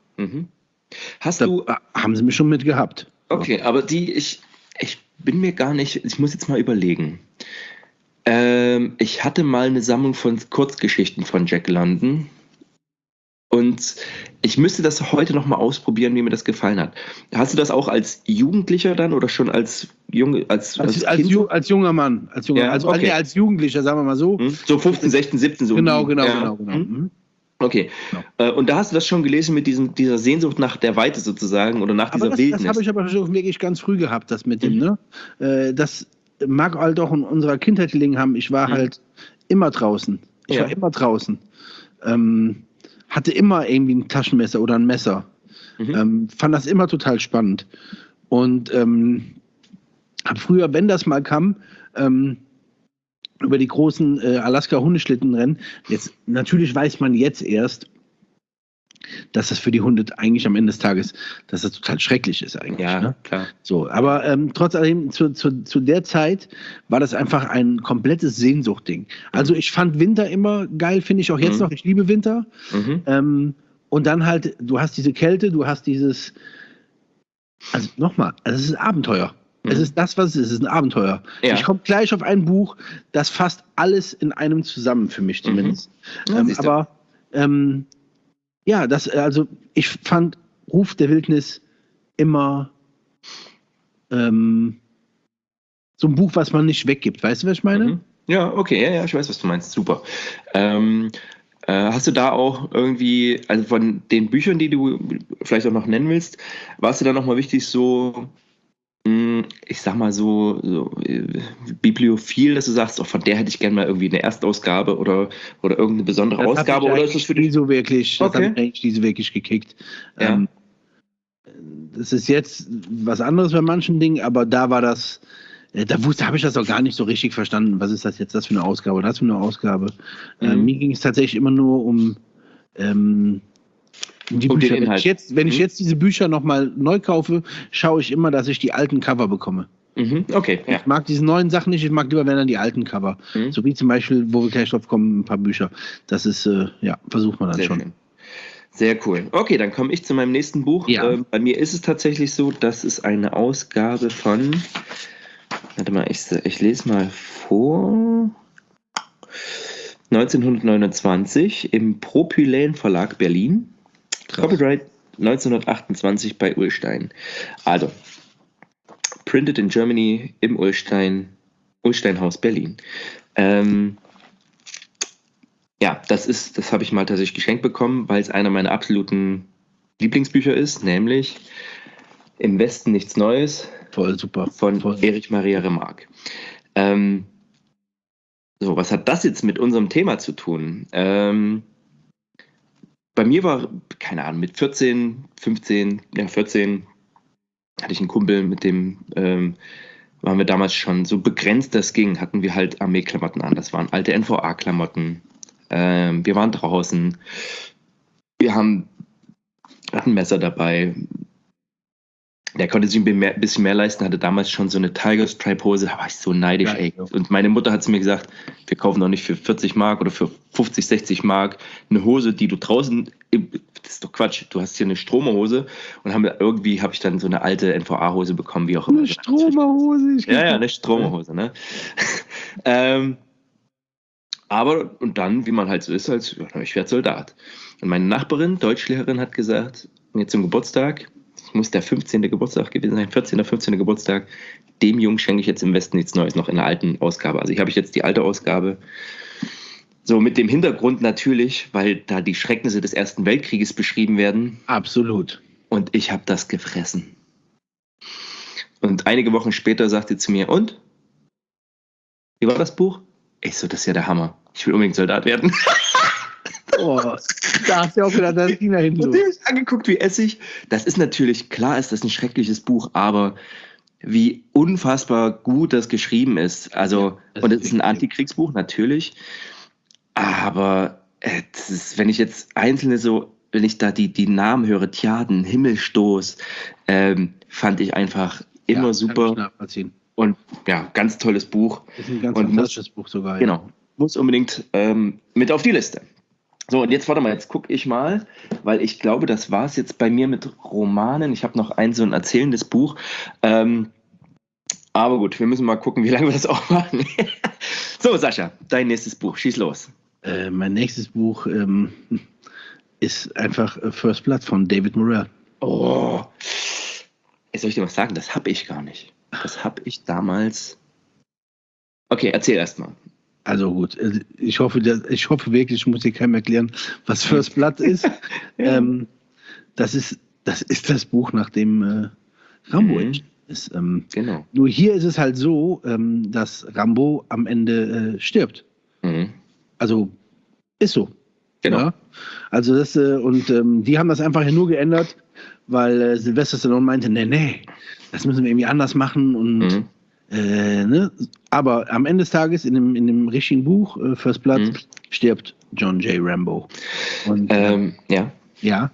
Haben sie mich schon mit gehabt. Okay, aber ich bin mir gar nicht, ich muss jetzt mal überlegen. Ich hatte mal eine Sammlung von Kurzgeschichten von Jack London und ich müsste das heute noch mal ausprobieren, wie mir das gefallen hat. Hast du das auch als Jugendlicher dann oder schon als Kind? Als junger Mann. Als Jugendlicher, sagen wir mal so. So 15, 16, 17 so. Genau. Okay. Genau. Und da hast du das schon gelesen mit dieser Sehnsucht nach der Weite sozusagen oder nach dieser Wildnis? Das habe ich aber schon wirklich ganz früh gehabt, das mit dem, ne? Das mag halt auch in unserer Kindheit gelegen haben. Ich war halt immer draußen. Hatte immer irgendwie ein Taschenmesser oder ein Messer. Fand das immer total spannend. Und habe früher, wenn das mal kam, über die großen Alaska-Hundeschlittenrennen. Jetzt, natürlich weiß man jetzt erst, dass das für die Hunde eigentlich am Ende des Tages, dass das total schrecklich ist eigentlich. Ja, ne? Klar. So, aber trotzdem, zu der Zeit war das einfach ein komplettes Sehnsuchtding. Also ich fand Winter immer geil, finde ich auch jetzt noch. Ich liebe Winter. Und dann halt, du hast diese Kälte, du hast dieses, also nochmal, es ist Abenteuer. Es ist das, was es ist ein Abenteuer. Ja. Ich komme gleich auf ein Buch, das fasst alles in einem zusammen, für mich zumindest. Also ich fand Ruf der Wildnis immer so ein Buch, was man nicht weggibt. Weißt du, was ich meine? Ja, okay, ja, ich weiß, was du meinst. Super. Hast du da auch irgendwie, also von den Büchern, die du vielleicht auch noch nennen willst, war es dir da nochmal wichtig, so ich sag mal so bibliophil, dass du sagst, von der hätte ich gerne mal irgendwie eine Erstausgabe oder irgendeine besondere Ausgabe, oder ist das für dich nie so wirklich? Das hat mich eigentlich nie so wirklich gekickt. Ja. Das ist jetzt was anderes bei manchen Dingen, aber da war das, habe ich das auch gar nicht so richtig verstanden. Was ist das jetzt, das für eine Ausgabe oder das für eine Ausgabe? Mir ging es tatsächlich immer nur um die Bücher. Wenn ich jetzt diese Bücher nochmal neu kaufe, schaue ich immer, dass ich die alten Cover bekomme. Okay, ja. Ich mag diese neuen Sachen nicht, ich mag lieber, wenn dann die alten Cover. So wie zum Beispiel, wo wir gleich drauf kommen, ein paar Bücher. Das ist, versucht man dann Sehr schon. Schön. Sehr cool. Okay, dann komme ich zu meinem nächsten Buch. Ja. Bei mir ist es tatsächlich so, das ist eine Ausgabe von, warte mal, ich lese mal vor, 1929 im Propyläen Verlag Berlin. Krass. Copyright 1928 bei Ullstein. Also, printed in Germany im Ullsteinhaus Berlin. Ja, das habe ich mal tatsächlich geschenkt bekommen, weil es einer meiner absoluten Lieblingsbücher ist, nämlich Im Westen nichts Neues. Voll super. Von Erich Maria Remarque. So, was hat das jetzt mit unserem Thema zu tun? Bei mir war, keine Ahnung, mit 14 hatte ich einen Kumpel, mit dem waren wir damals schon so begrenzt, das ging, hatten wir halt Armeeklamotten an. Das waren alte NVA-Klamotten. Wir waren draußen. Wir hatten Messer dabei. Der konnte sich ein bisschen mehr leisten, hatte damals schon so eine Tiger Stripe Hose. Da war ich so neidisch, ey. Und meine Mutter hat zu mir gesagt, wir kaufen doch nicht für 40 Mark oder für 50, 60 Mark eine Hose, die du draußen, das ist doch Quatsch, du hast hier eine Stromerhose. Und irgendwie habe ich dann so eine alte NVA-Hose bekommen, wie auch immer. Eine Stromerhose? Ja, eine Stromerhose, ne? Aber, und dann, wie man halt so ist, ich werde Soldat. Und meine Nachbarin, Deutschlehrerin, hat gesagt, mir zum Geburtstag, es muss der 15. Geburtstag gewesen sein, 14. 15. Geburtstag, dem Jungen schenke ich jetzt im Westen nichts Neues, noch in der alten Ausgabe. Also ich habe jetzt die alte Ausgabe. So mit dem Hintergrund natürlich, weil da die Schrecknisse des Ersten Weltkrieges beschrieben werden. Absolut. Und ich habe das gefressen. Und einige Wochen später sagte sie zu mir, und? Wie war das Buch? Ich so, das ist ja der Hammer. Ich will unbedingt Soldat werden. Oh, da hast du auch gedacht, das ging da hinten. Und der ist angeguckt wie Essig. Das ist natürlich, klar ist das ein schreckliches Buch, aber wie unfassbar gut das geschrieben ist. Also, ja, und es ist ein Antikriegsbuch, natürlich. Aber wenn ich jetzt wenn ich da die Namen höre, Tjaden, Himmelstoß, fand ich einfach immer super. Kann ich nachvollziehen. Und ja, ganz tolles Buch. Das ist ein ganz fantastisches Buch sogar. Ja. Genau, muss unbedingt mit auf die Liste. So, und jetzt warte mal, jetzt gucke ich mal, weil ich glaube, das war es jetzt bei mir mit Romanen. Ich habe noch so ein erzählendes Buch. Aber gut, wir müssen mal gucken, wie lange wir das auch machen. So, Sascha, dein nächstes Buch, schieß los. Mein nächstes Buch ist einfach First Blood von David Morrell. Oh, jetzt soll ich dir was sagen? Das habe ich gar nicht. Das habe ich damals. Okay, erzähl erst mal. Also gut, ich hoffe wirklich, ich muss dir keinem erklären, was First Blood ist. Ja. Das ist das Buch, nach dem Rambo ist. Genau. Nur hier ist es halt so, dass Rambo am Ende stirbt. Mhm. Also ist so. Genau. Ja? Also das die haben das einfach nur geändert, weil Sylvester Stallone meinte, nee, das müssen wir irgendwie anders machen und ne? Aber am Ende des Tages in dem richtigen Buch First Blood stirbt John J. Rambo. Und, ja. Ja.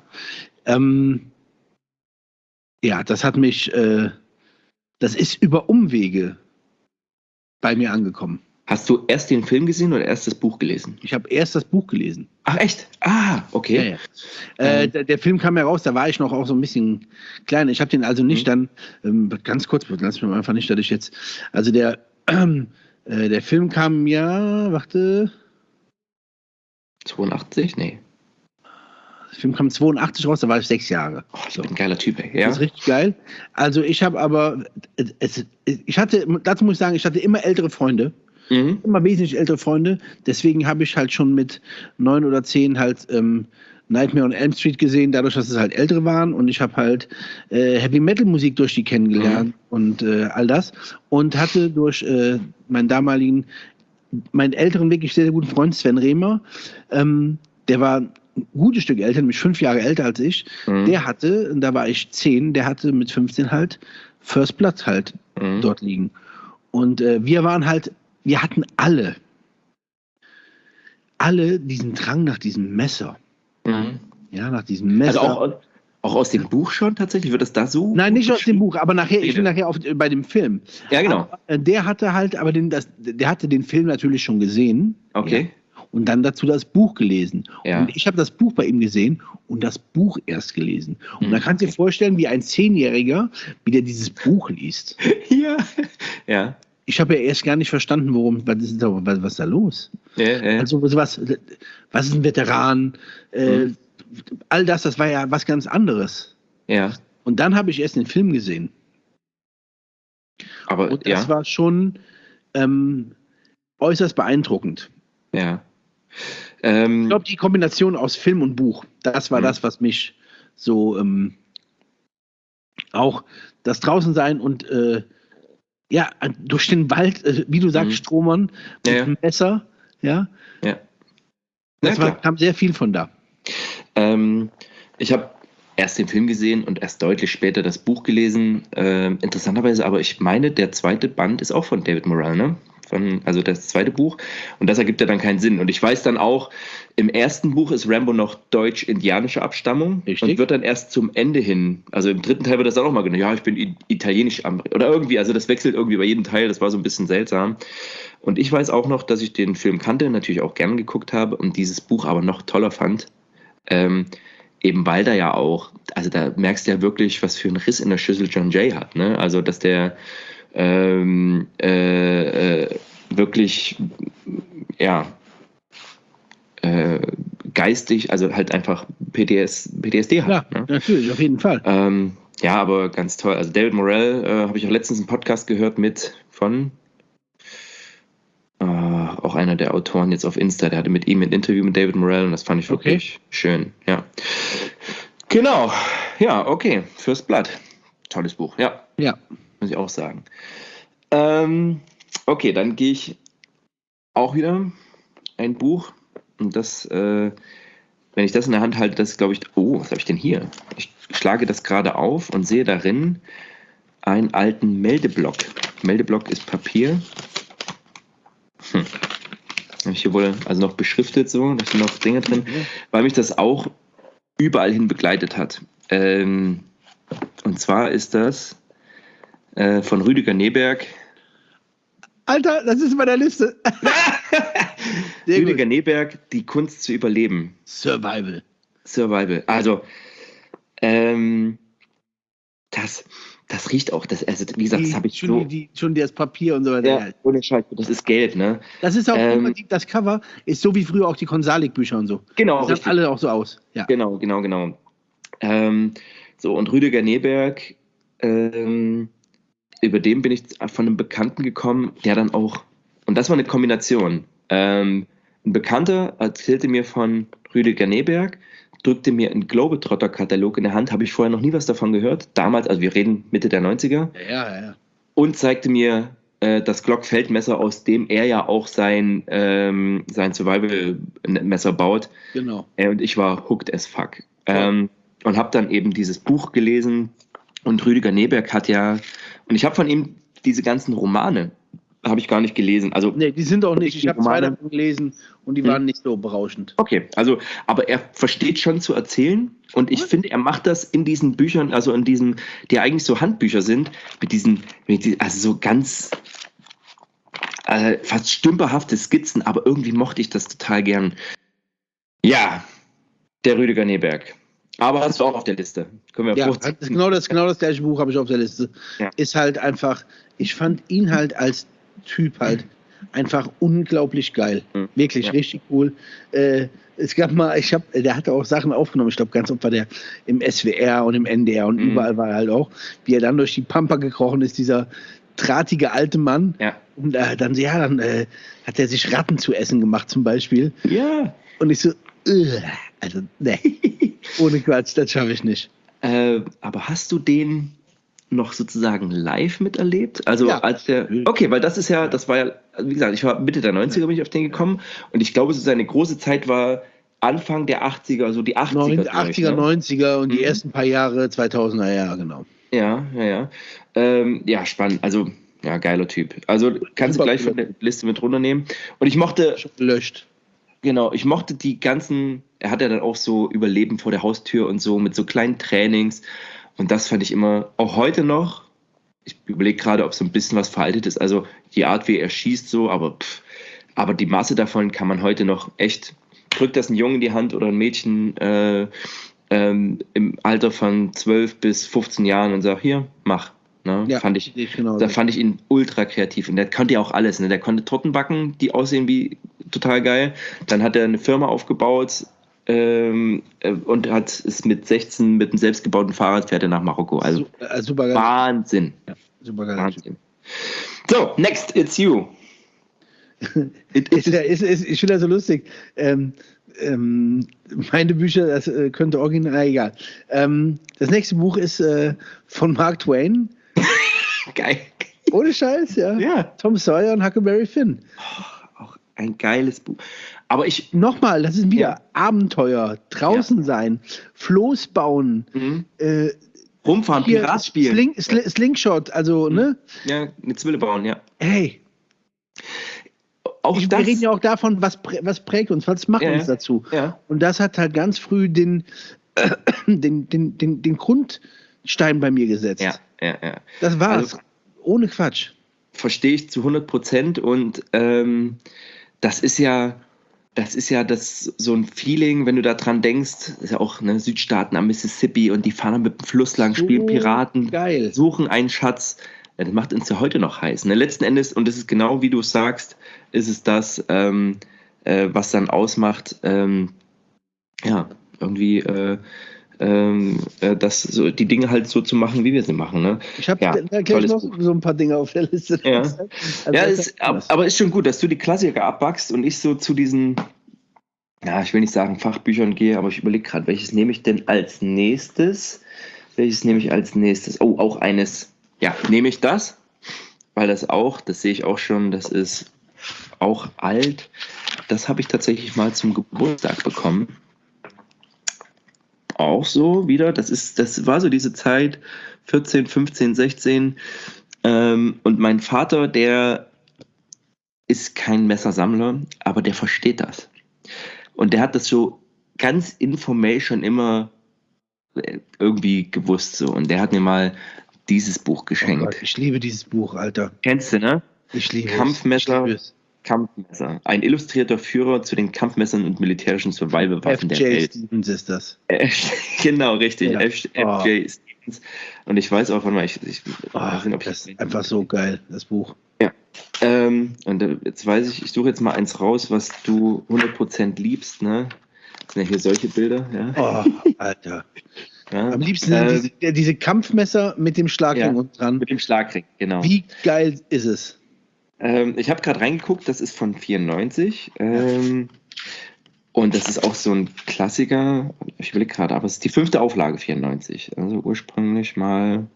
Ja, das hat mich, das ist über Umwege bei mir angekommen. Hast du erst den Film gesehen oder erst das Buch gelesen? Ich habe erst das Buch gelesen. Ach echt? Ah, okay. Ja. Der Film kam ja raus, da war ich noch auch so ein bisschen klein. Ich habe den also nicht dann, ganz kurz, lass mich mal einfach nicht, dass ich jetzt, also der Film kam ja, 82? Nee. Der Film kam 82 raus, da war ich 6 Jahre. Oh, ich bin ein geiler Typ, ey. Ja? Das ist richtig geil. Also ich habe aber, dazu muss ich sagen, ich hatte immer ältere Freunde. Immer wesentlich ältere Freunde. Deswegen habe ich halt schon mit 9 oder 10 halt Nightmare on Elm Street gesehen, dadurch, dass es halt ältere waren. Und ich habe halt Heavy Metal Musik durch die kennengelernt und all das. Und hatte durch meinen älteren, wirklich sehr, sehr guten Freund Sven Rehmer, der war ein gutes Stück älter, nämlich 5 Jahre älter als ich. Der hatte, und da war ich 10, der hatte mit 15 halt First Blood halt dort liegen. Und wir hatten alle diesen Drang nach diesem Messer. Ja, nach diesem Messer. Also auch aus dem Buch schon tatsächlich? Wird das da so? Nein, nicht aus dem Buch, aber nachher, ich bin nachher bei dem Film. Ja, genau. Aber, der hatte halt, der hatte den Film natürlich schon gesehen. Okay. Ja, und dann dazu das Buch gelesen. Ja. Und ich habe das Buch bei ihm gesehen und das Buch erst gelesen. Und dann kannst du dir vorstellen, wie ein 10-Jähriger, wie der dieses Buch liest. Ja. Ja. Ich habe ja erst gar nicht verstanden, was ist da los? Ja. Also was ist ein Veteran? All das war ja was ganz anderes. Ja. Und dann habe ich erst den Film gesehen. Aber und das war schon äußerst beeindruckend. Ja. Ich glaube, die Kombination aus Film und Buch, das war das, was mich so auch das Draußensein und durch den Wald, wie du sagst, Stromern mit dem Messer, ja. Ja. Kam sehr viel von da. Ich habe erst den Film gesehen und erst deutlich später das Buch gelesen. Interessanterweise, aber ich meine, der zweite Band ist auch von David Morrell, ne? Also das zweite Buch. Und das ergibt ja dann keinen Sinn. Und ich weiß dann auch, im ersten Buch ist Rambo noch deutsch-indianische Abstammung. Richtig. Und wird dann erst zum Ende hin, also im dritten Teil wird das dann auch mal genannt, ja, ich bin italienisch oder irgendwie, also das wechselt irgendwie bei jedem Teil, das war so ein bisschen seltsam. Und ich weiß auch noch, dass ich den Film kannte, natürlich auch gern geguckt habe und dieses Buch aber noch toller fand. Eben weil da ja auch, also da merkst du ja wirklich, was für einen Riss in der Schüssel John Jay hat, ne? Also dass der wirklich, ja, geistig, also halt einfach PTSD hat. Ja, ne? Natürlich, auf jeden Fall. Ja, aber ganz toll. Also David Morrell, habe ich auch letztens einen Podcast gehört von auch einer der Autoren jetzt auf Insta, der hatte mit ihm ein Interview mit David Morrell und das fand ich wirklich schön. Ja. Genau. Ja, okay. First Blood. Tolles Buch. Ja. Ja. Muss ich auch sagen. Okay, dann gehe ich auch wieder ein Buch und das, wenn ich das in der Hand halte, das glaube ich, was habe ich denn hier? Ich schlage das gerade auf und sehe darin einen alten Meldeblock. Meldeblock ist Papier. Habe ich hier wohl also noch beschriftet so, da sind noch Dinge drin, weil mich das auch überall hin begleitet hat. Und zwar ist das von Rüdiger Neberg. Alter, das ist bei der Liste. Rüdiger Neberg, die Kunst zu überleben. Survival. Also, das riecht auch, also wie gesagt, das habe ich schon das Papier und so weiter. Ja, ohne Scheiß, das ist Geld, ne? Das ist auch, das Cover ist so wie früher auch die Konsalik-Bücher und so. Genau, das sehen alle auch so aus. Ja. Genau. So, und Rüdiger Neberg, über den bin ich von einem Bekannten gekommen, der dann auch, und das war eine Kombination. Ein Bekannter erzählte mir von Rüdiger Neberg, drückte mir einen Globetrotter-Katalog in der Hand, habe ich vorher noch nie was davon gehört. Damals, also wir reden Mitte der 90er. Ja. Und zeigte mir das Glock-Feldmesser, aus dem er ja auch sein Survival-Messer baut. Genau. Und ich war hooked as fuck. Und habe dann eben dieses Buch gelesen. Und Rüdiger Neberg hat ja, und ich habe von ihm diese ganzen Romane, habe ich gar nicht gelesen. Also, nee, die sind auch nicht. Ich habe 2 davon gelesen und die waren nicht so berauschend. Okay, also, aber er versteht schon zu erzählen und ich finde, er macht das in diesen Büchern, also in diesen, die eigentlich so Handbücher sind, mit diesen also so ganz fast stümperhafte Skizzen, aber irgendwie mochte ich das total gern. Ja, der Rüdiger Neberg. Aber hast du auch auf der Liste. Können wir das ist genau das gleiche Buch habe ich auf der Liste. Ja. Ist halt einfach, ich fand ihn halt als Typ halt einfach unglaublich geil. Wirklich richtig cool. Es gab mal, der hatte auch Sachen aufgenommen, ich glaube ganz oft war der im SWR und im NDR und überall war er halt auch, wie er dann durch die Pampa gekrochen ist, dieser drahtige alte Mann. Ja. Und dann hat er sich Ratten zu essen gemacht zum Beispiel. Ja. Und ich so, also, ne, ohne Quatsch, das schaffe ich nicht. Aber hast du den noch sozusagen live miterlebt? Also ja. Als der, okay, weil das war ja, wie gesagt, ich war Mitte der 90er, bin ich auf den gekommen und ich glaube, so seine große Zeit war Anfang der 80er, also die 80er. 80er, 90er und die ersten paar Jahre 2000er, ja, genau. Ja. Ja, spannend, also ja, geiler Typ. Also kannst du gleich von der Liste mit runternehmen. Und ich mochte... Gelöscht. Genau, ich mochte die ganzen, er hat ja dann auch so Überleben vor der Haustür und so mit so kleinen Trainings und das fand ich immer, auch heute noch, ich überlege gerade, ob so ein bisschen was veraltet ist, also die Art, wie er schießt so, aber Aber die Masse davon kann man heute noch echt, drückt das ein Junge in die Hand oder ein Mädchen im Alter von 12 bis 15 Jahren und sagt, hier, mach. Ne? Ja, fand ich ihn ultra kreativ. Und der konnte ja auch alles. Ne? Der konnte Torten backen, die aussehen wie total geil. Dann hat er eine Firma aufgebaut und hat es mit 16 mit einem selbstgebauten Fahrrad fährt er nach Marokko. Also super geil. Wahnsinn. Ja, super geil. Wahnsinn. So, next, it's you. Ich finde das so lustig. Meine Bücher, das könnte original, egal. Das nächste Buch ist von Mark Twain. Geil. Ohne Scheiß, ja. Ja. Tom Sawyer und Huckleberry Finn. Auch ein geiles Buch. Aber nochmal, das ist wieder Abenteuer, draußen sein, Floß bauen, rumfahren, Pirat spielen. Slingshot, also, ne? Ja, eine Zwille bauen, ja. Hey. Wir reden ja auch davon, was prägt uns, was macht uns dazu. Ja. Und das hat halt ganz früh den Grundstein bei mir gesetzt. Ja. Das war's. Also, ohne Quatsch. Verstehe ich zu 100% und das ist ja so ein Feeling, wenn du daran denkst, ist ja auch Südstaaten am Mississippi und die fahren dann mit dem Fluss lang, spielen Piraten, suchen einen Schatz. Das macht uns ja heute noch heiß. Ne? Letzten Endes, und das ist genau wie du sagst, ist es das, was dann ausmacht, irgendwie das so, die Dinge halt so zu machen, wie wir sie machen. Ne? Ich habe da gleich noch so ein paar Dinge auf der Liste. Ja, aber ist schon gut, dass du die Klassiker abbackst und ich so zu diesen, ich will nicht sagen Fachbüchern gehe, aber ich überlege gerade, welches nehme ich denn als nächstes? Oh, auch eines. Ja, nehme ich das, weil das sehe ich auch schon, das ist auch alt. Das habe ich tatsächlich mal zum Geburtstag bekommen. Auch so wieder, das war so diese Zeit, 14, 15, 16. Und mein Vater, der ist kein Messersammler, aber der versteht das. Und der hat das so ganz informell schon immer irgendwie gewusst so. Und der hat mir mal dieses Buch geschenkt. Oh Gott, ich liebe dieses Buch, Alter. Kennst du, ne? Ich liebe Kampfmesser. Kampfmesser. Ein illustrierter Führer zu den Kampfmessern und militärischen Survival-Waffen der Welt. F.J. Stevens ist das. Genau, richtig. Ja. F.J. Stevens. Und ich weiß auch, warte mal, das ist einfach so geil, das Buch. Ja. Und jetzt weiß ich suche jetzt mal eins raus, was du 100% liebst, ne? Das sind ja hier solche Bilder, ja. Oh, Alter. Ja, am liebsten diese Kampfmesser mit dem Schlagring unten dran. Mit dem Schlagring, genau. Wie geil ist es? Ich habe gerade reingeguckt, das ist von 94. Und das ist auch so ein Klassiker. Ich will gerade, aber es ist die 5. Auflage 94. Also ursprünglich mal,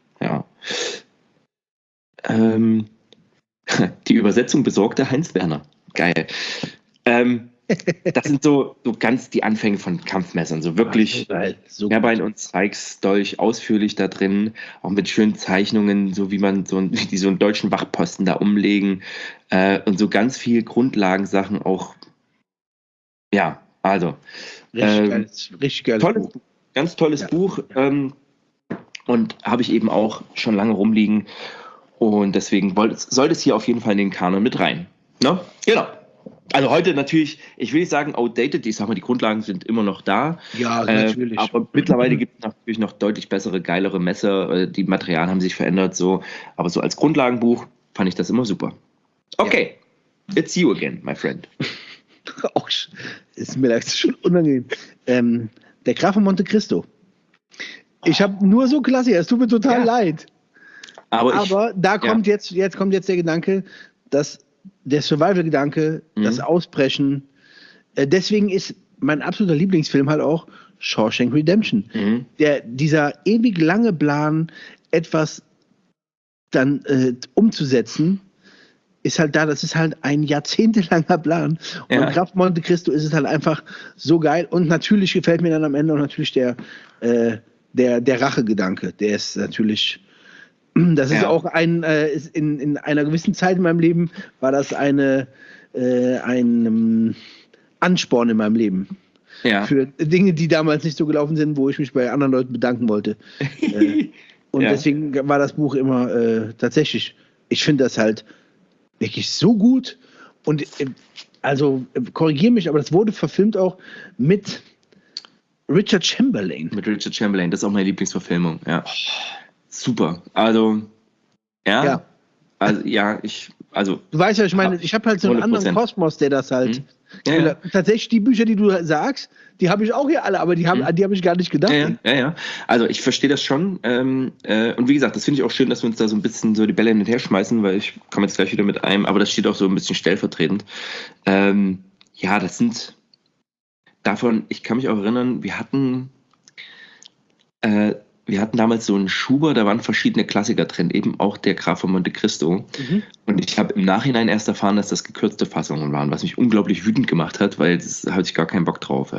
die Übersetzung besorgte Heinz Werner. Geil. Das sind so ganz die Anfänge von Kampfmessern, so wirklich Meerbein und Sykes Dolch ausführlich da drin, auch mit schönen Zeichnungen, so wie man die so einen deutschen Wachposten da umlegen und so ganz viel Grundlagensachen auch. Ja, also richtig geiles Buch. Ganz tolles Buch und habe ich eben auch schon lange rumliegen und deswegen sollte es hier auf jeden Fall in den Kanon mit rein. Ne? Genau. Also heute natürlich, ich will nicht sagen outdated, ich sag mal, die Grundlagen sind immer noch da. Ja, natürlich. Aber mittlerweile gibt es natürlich noch deutlich bessere, geilere Messer. Die Materialien haben sich verändert, so. Aber so als Grundlagenbuch fand ich das immer super. Okay, it's you again, my friend. Auch ist mir das schon unangenehm. Der Graf von Monte Cristo. Ich habe nur so Klassiker, es tut mir total leid. Aber da kommt jetzt der Gedanke, dass der Survival-Gedanke, das Ausbrechen. Deswegen ist mein absoluter Lieblingsfilm halt auch Shawshank Redemption. Dieser ewig lange Plan, etwas dann umzusetzen, ist halt da. Das ist halt ein jahrzehntelanger Plan. Und in Graf Monte Cristo ist es halt einfach so geil. Und natürlich gefällt mir dann am Ende auch natürlich der Rachegedanke. Der ist natürlich... Das ist auch in einer gewissen Zeit in meinem Leben war das ein Ansporn in meinem Leben. Ja. Für Dinge, die damals nicht so gelaufen sind, wo ich mich bei anderen Leuten bedanken wollte. Und deswegen war das Buch immer tatsächlich, ich finde das halt wirklich so gut Und also korrigiere mich, aber das wurde verfilmt auch mit Richard Chamberlain. Mit Richard Chamberlain, das ist auch meine Lieblingsverfilmung, ja. Super. Also, ja. Also, du weißt ja, ich meine, ich habe halt so einen 100%. Anderen Kosmos, der das halt. Ja. Tatsächlich die Bücher, die du sagst, die habe ich auch hier alle, aber die habe ich gar nicht gedacht. Ja. Also ich verstehe das schon. Und wie gesagt, das finde ich auch schön, dass wir uns da so ein bisschen so die Bälle hin und her schmeißen, weil ich komme jetzt gleich wieder mit einem, aber das steht auch so ein bisschen stellvertretend. Das sind davon, ich kann mich auch erinnern, wir hatten damals so einen Schuber, da waren verschiedene Klassiker drin, eben auch der Graf von Monte Cristo. Und ich habe im Nachhinein erst erfahren, dass das gekürzte Fassungen waren, was mich unglaublich wütend gemacht hat, weil das hatte ich gar keinen Bock drauf.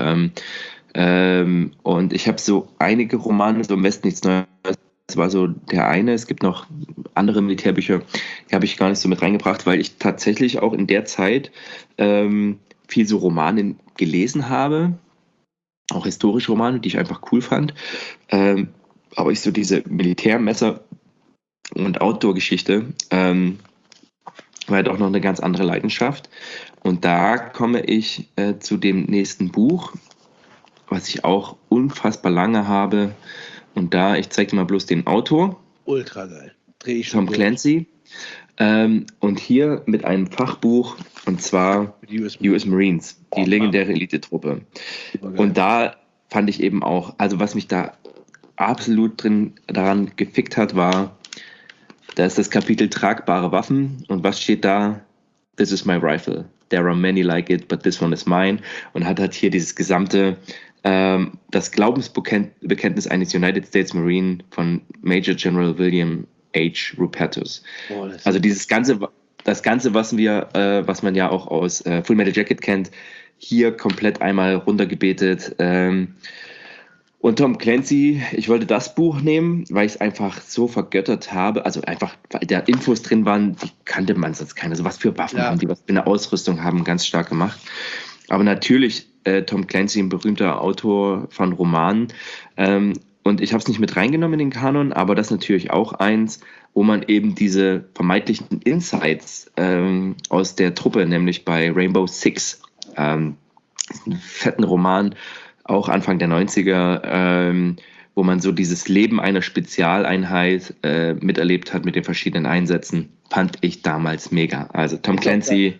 Und ich habe so einige Romane, so im Westen nichts Neues, das war so der eine. Es gibt noch andere Militärbücher, die habe ich gar nicht so mit reingebracht, weil ich tatsächlich auch in der Zeit viel so Romane gelesen habe, auch historische Romane, die ich einfach cool fand. Aber ich so diese Militärmesser- und Outdoor-Geschichte war halt auch noch eine ganz andere Leidenschaft. Und da komme ich zu dem nächsten Buch, was ich auch unfassbar lange habe. Und da, ich zeige dir mal bloß den Autor. Ultra geil. Dreh ich schon Tom Clancy. Und hier mit einem Fachbuch, und zwar US Marines, die legendäre Elitetruppe. Und da fand ich eben auch, also was mich da absolut daran gefickt hat, war, da ist das Kapitel tragbare Waffen, und was steht da? This is my rifle. There are many like it, but this one is mine. Und hat halt hier dieses gesamte, das Glaubensbekenntnis eines United States Marine von Major General William H. Rupertus. Also das Ganze, was man ja auch aus Full Metal Jacket kennt, hier komplett einmal runtergebetet. Und Tom Clancy, ich wollte das Buch nehmen, weil ich es einfach so vergöttert habe. Also einfach, weil da Infos drin waren, die kannte man sonst keine. So was für Waffen haben die, was für eine Ausrüstung haben, ganz stark gemacht. Aber natürlich, Tom Clancy, ein berühmter Autor von Romanen. Und ich habe es nicht mit reingenommen in den Kanon, aber das ist natürlich auch eins, wo man eben diese vermeintlichen Insights aus der Truppe, nämlich bei Rainbow Six, einen fetten Roman, auch Anfang der 90er, wo man so dieses Leben einer Spezialeinheit miterlebt hat mit den verschiedenen Einsätzen, fand ich damals mega. Also Tom Clancy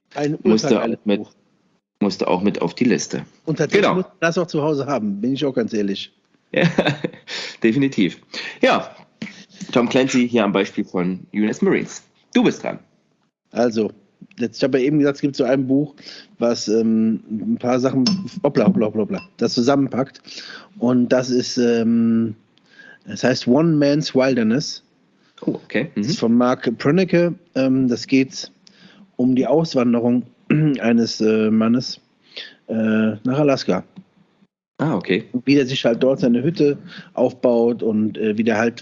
musste auch mit auf die Liste. Und tatsächlich muss man das auch zu Hause haben, bin ich auch ganz ehrlich. Ja, definitiv. Ja, Tom Clancy hier am Beispiel von US Marines. Du bist dran. Also, ich habe ja eben gesagt, es gibt so ein Buch, was ein paar Sachen, das zusammenpackt. Und das ist, das heißt One Man's Wilderness. Oh, okay. Das ist von Mark Prönecke. Das geht um die Auswanderung eines Mannes nach Alaska. Ah, okay. Wie der sich halt dort seine Hütte aufbaut und wie der halt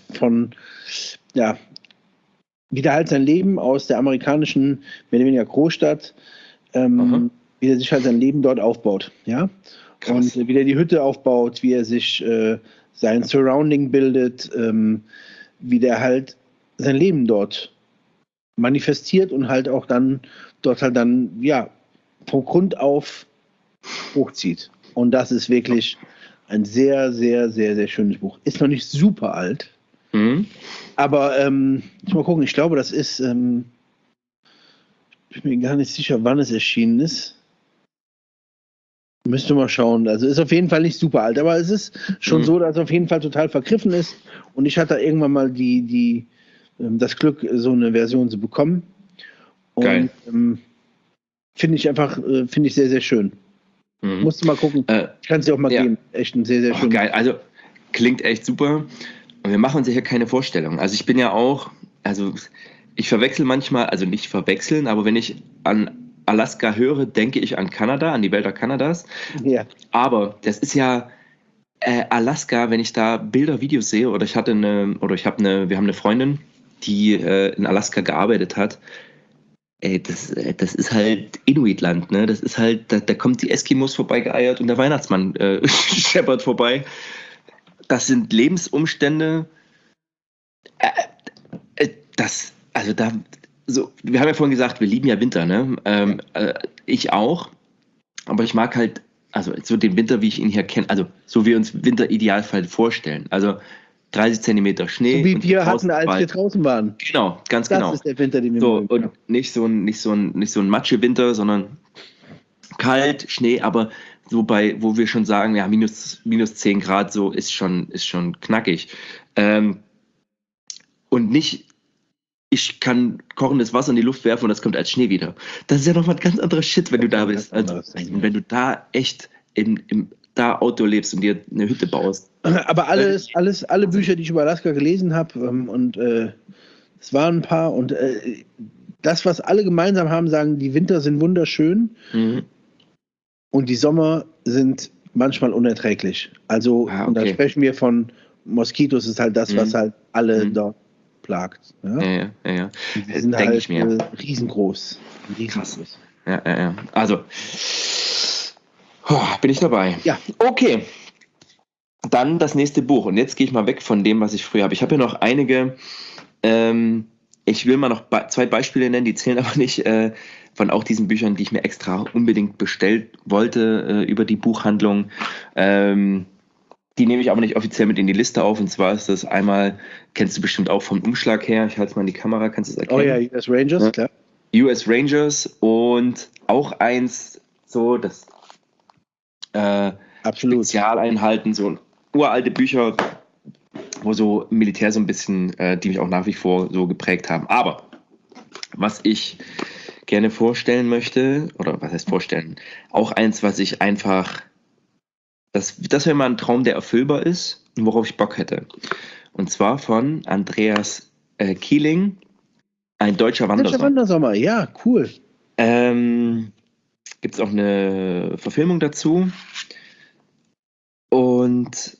wie der halt sein Leben aus der amerikanischen, mehr oder weniger Großstadt, wie der sich halt sein Leben dort aufbaut, ja. Krass. Und wie der die Hütte aufbaut, wie er sich sein Surrounding bildet, wie der halt sein Leben dort manifestiert und halt auch dann dort halt dann, von Grund auf hochzieht. Und das ist wirklich ein sehr, sehr, sehr, sehr schönes Buch. Ist noch nicht super alt. Aber ich mal gucken, ich glaube, das ist, ich bin mir gar nicht sicher, wann es erschienen ist. Müsste mal schauen. Also ist auf jeden Fall nicht super alt, aber es ist schon so, dass es auf jeden Fall total vergriffen ist. Und ich hatte irgendwann mal das Glück, so eine Version zu bekommen. Und geil. Finde ich sehr, sehr schön. Musst du mal gucken. Ich kann es dir auch mal geben. Echt ein sehr, sehr schön. Geil, also klingt echt super. Und wir machen uns hier keine Vorstellung. Also ich bin ja auch, ich verwechsel manchmal, also nicht verwechseln, aber wenn ich an Alaska höre, denke ich an Kanada, an die Wälder Kanadas. Ja. Aber das ist ja Alaska, wenn ich da Bilder, Videos sehe, wir haben eine Freundin, die in Alaska gearbeitet hat. Das ist halt Inuitland, ne? Das ist halt, da kommt die Eskimos vorbeigeeiert und der Weihnachtsmann scheppert vorbei. Das sind Lebensumstände, so, wir haben ja vorhin gesagt, wir lieben ja Winter, ne? Ich auch, aber ich mag halt, also so den Winter, wie ich ihn hier kenne, also so wie wir uns Winter Idealfall vorstellen. Also 30 Zentimeter Schnee. So wie wir hatten, als wir draußen waren. Genau, ganz genau. Das ist der Winter, den wir so, mögen. Und nicht so ein Matsche-Winter, sondern kalt, Schnee, aber so wo wir schon sagen, ja, minus 10 Grad, so ist schon knackig. Und nicht, ich kann kochendes Wasser in die Luft werfen und das kommt als Schnee wieder. Das ist ja nochmal ein ganz anderer Shit, wenn du da bist. Also, wenn du da echt da Outdoor lebst und dir eine Hütte baust. Aber alle Bücher, die ich über Alaska gelesen habe, und es waren ein paar, und das, was alle gemeinsam haben, sagen, die Winter sind wunderschön und die Sommer sind manchmal unerträglich. Also, und da sprechen wir von Moskitos, ist halt das, was halt alle dort plagt. Ja. Die sind denke halt ich mir. Riesengroß. Krass. Ja. Also, bin ich dabei. Ja. Okay. Dann das nächste Buch. Und jetzt gehe ich mal weg von dem, was ich früher habe. Ich habe hier noch einige, ich will mal noch 2 Beispiele nennen, die zählen aber nicht, von auch diesen Büchern, die ich mir extra unbedingt bestellt wollte über die Buchhandlung. Die nehme ich aber nicht offiziell mit in die Liste auf. Und zwar ist das einmal, kennst du bestimmt auch vom Umschlag her, ich halte es mal in die Kamera, kannst du es erkennen? Oh ja, US Rangers, ja. Klar. US Rangers und auch eins, so das Absolut. Spezialeinheiten, so uralte Bücher, wo so Militär so ein bisschen, die mich auch nach wie vor so geprägt haben. Aber was ich gerne vorstellen möchte, oder was heißt vorstellen, auch eins, was ich einfach, das wäre mal ein Traum, der erfüllbar ist und worauf ich Bock hätte. Und zwar von Andreas Kieling, Ein deutscher Wandersommer. Deutscher Wandersommer, ja, cool. Gibt es auch eine Verfilmung dazu. Und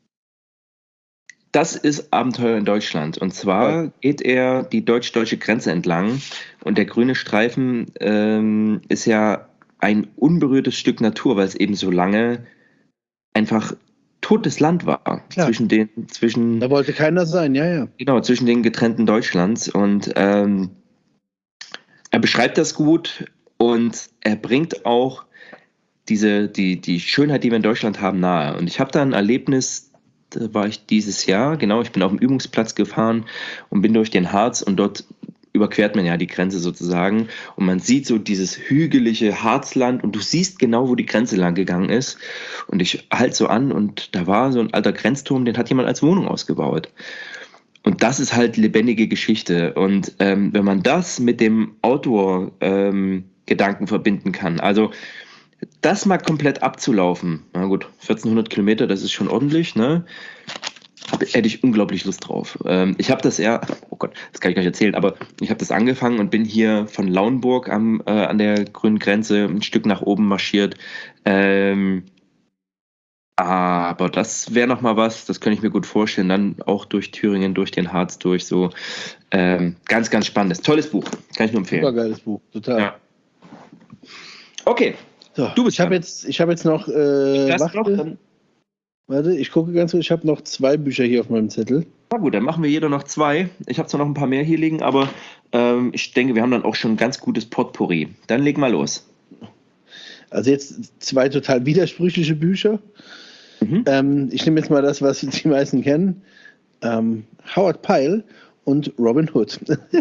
das ist Abenteuer in Deutschland. Und zwar geht er die deutsch-deutsche Grenze entlang. Und der grüne Streifen ist ja ein unberührtes Stück Natur, weil es eben so lange einfach totes Land war. Klar. Da wollte keiner sein, ja. Genau, zwischen den getrennten Deutschlands. Und er beschreibt das gut und er bringt auch die Schönheit, die wir in Deutschland haben, nahe. Und ich habe da ein Erlebnis, da war ich dieses Jahr, genau, ich bin auf dem Übungsplatz gefahren und bin durch den Harz und dort überquert man ja die Grenze sozusagen und man sieht so dieses hügelige Harzland und du siehst genau, wo die Grenze lang gegangen ist und ich halte so an und da war so ein alter Grenzturm, den hat jemand als Wohnung ausgebaut. Und das ist halt lebendige Geschichte und wenn man das mit dem Outdoor-Gedanken verbinden kann, also das mal komplett abzulaufen, na gut, 1400 Kilometer, das ist schon ordentlich, ne? Hätte ich unglaublich Lust drauf. Ich habe das oh Gott, das kann ich gar nicht erzählen, aber ich habe das angefangen und bin hier von Lauenburg an der grünen Grenze ein Stück nach oben marschiert. Aber das wäre nochmal was, das könnte ich mir gut vorstellen, dann auch durch Thüringen, durch den Harz durch, so ganz, ganz spannendes, tolles Buch, kann ich nur empfehlen. Super geiles Buch, total. Ja. Okay. So, du bist ich habe jetzt noch, warte, ich gucke ganz kurz, ich habe noch 2 Bücher hier auf meinem Zettel. Na gut, dann machen wir jeder noch 2. Ich habe zwar noch ein paar mehr hier liegen, aber ich denke, wir haben dann auch schon ein ganz gutes Potpourri. Dann leg mal los. Also jetzt 2 total widersprüchliche Bücher. Ich nehme jetzt mal das, was die meisten kennen. Howard Pyle und Robin Hood.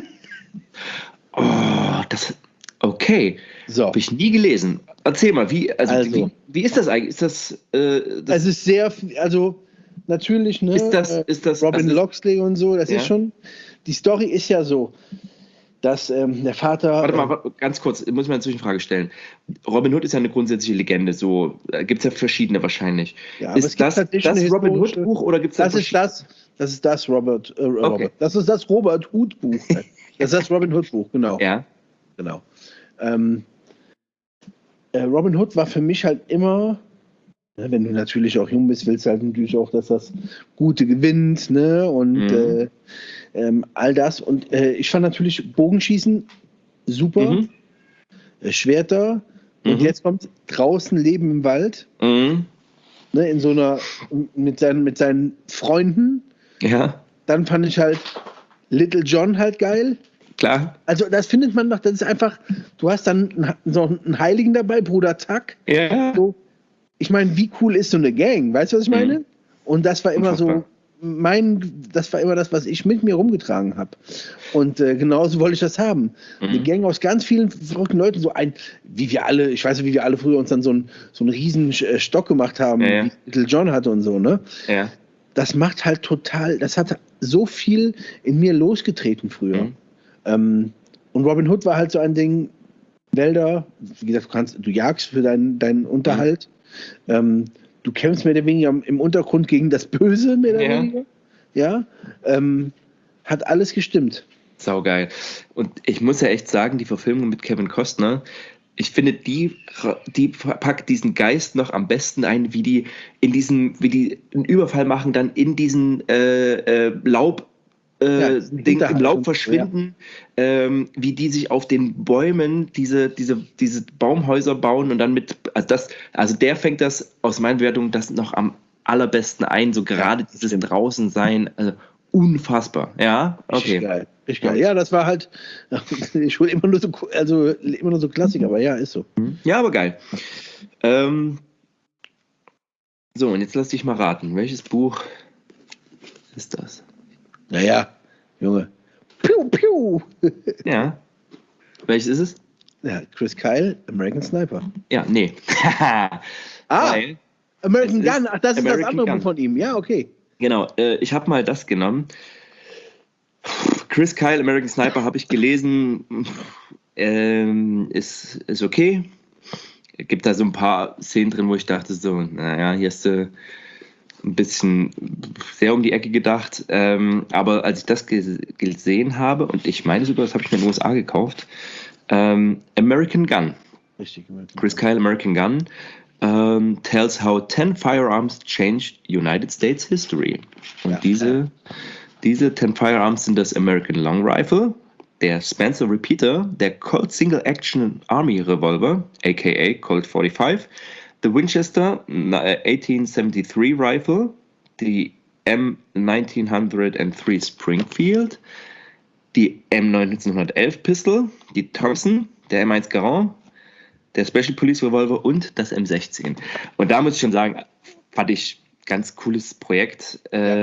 Okay. So. Habe ich nie gelesen. Erzähl mal, wie ist das eigentlich? Ist das, es ist sehr, also natürlich, ne? Ist das Robin Locksley und so, das ist schon, die Story ist ja so, dass der Vater... Warte mal, ganz kurz, ich muss mal eine Zwischenfrage stellen. Robin Hood ist ja eine grundsätzliche Legende, so, gibt es ja verschiedene wahrscheinlich. Ja, aber ist das Robin Hood Buch oder gibt es das ist das Robert das ist das Robert Hood Buch. Das ist das Robin Hood Buch, genau. Ja. Genau. Robin Hood war für mich halt immer, ne, wenn du natürlich auch jung bist, willst du halt natürlich auch, dass das Gute gewinnt, ne, und all das. Und ich fand natürlich Bogenschießen super, Schwerter, und jetzt kommt draußen Leben im Wald, ne, in so einer, mit seinen Freunden. Ja. Dann fand ich halt Little John halt geil. klar. Also das findet man doch, das ist einfach, du hast dann so einen Heiligen dabei, Bruder Tuck. Ja. So, ich meine, wie cool ist so eine Gang? Weißt du, was ich meine? Und das war immer Unfassbar. das war immer das, was ich mit mir rumgetragen habe. Und genauso wollte ich das haben. Eine Gang aus ganz vielen verrückten Leuten, so wie wir alle, ich weiß nicht, wie wir alle früher uns dann so einen riesen Stock gemacht haben, wie Little John hatte und so, ne? Ja. Das macht halt total, das hat so viel in mir losgetreten früher. Und Robin Hood war halt so ein Ding, Wälder, wie gesagt, du jagst für deinen Unterhalt. Du kämpfst mehr oder weniger im Untergrund gegen das Böse, mehr oder weniger. Ja. Hat alles gestimmt. Saugeil. Und ich muss ja echt sagen, die Verfilmung mit Kevin Costner, ich finde, die packt diesen Geist noch am besten ein, wie die einen Überfall machen, dann in diesen Laub im Laub verschwinden, wie die sich auf den Bäumen diese Baumhäuser bauen und dann also der fängt das aus meinen Wertungen das noch am allerbesten ein, so gerade dieses draußen sein, also unfassbar, ja, okay. Richtig geil. Ja, das war halt, ich hole immer nur so Klassiker, aber ja, ist so. Ja, aber geil. So, und jetzt lass dich mal raten, welches Buch ist das? Naja, Junge. Piu, piu. Ja. Welches ist es? Ja, Chris Kyle, American Sniper. Ja, nee. American Gun. Ach, das ist das andere Buch von ihm. Ja, okay. Genau. Ich habe mal das genommen. Chris Kyle, American Sniper, habe ich gelesen. Ist okay. Gibt da so ein paar Szenen drin, wo ich dachte so, naja, hier ist ein bisschen sehr um die Ecke gedacht, aber als ich das gesehen habe, und ich meine sogar, das habe ich mir in den USA gekauft, American Gun. Richtig, Chris Kyle, American Gun, tells how 10 firearms changed United States history. Und diese 10 Firearms sind das American Long Rifle, der Spencer Repeater, der Colt Single Action Army Revolver, aka Colt 45, the Winchester 1873 Rifle, die M1903 Springfield, die M1911 Pistol, die Thompson, der M1 Garand, der Special Police Revolver und das M16. Und da muss ich schon sagen, fand ich ganz cooles Projekt.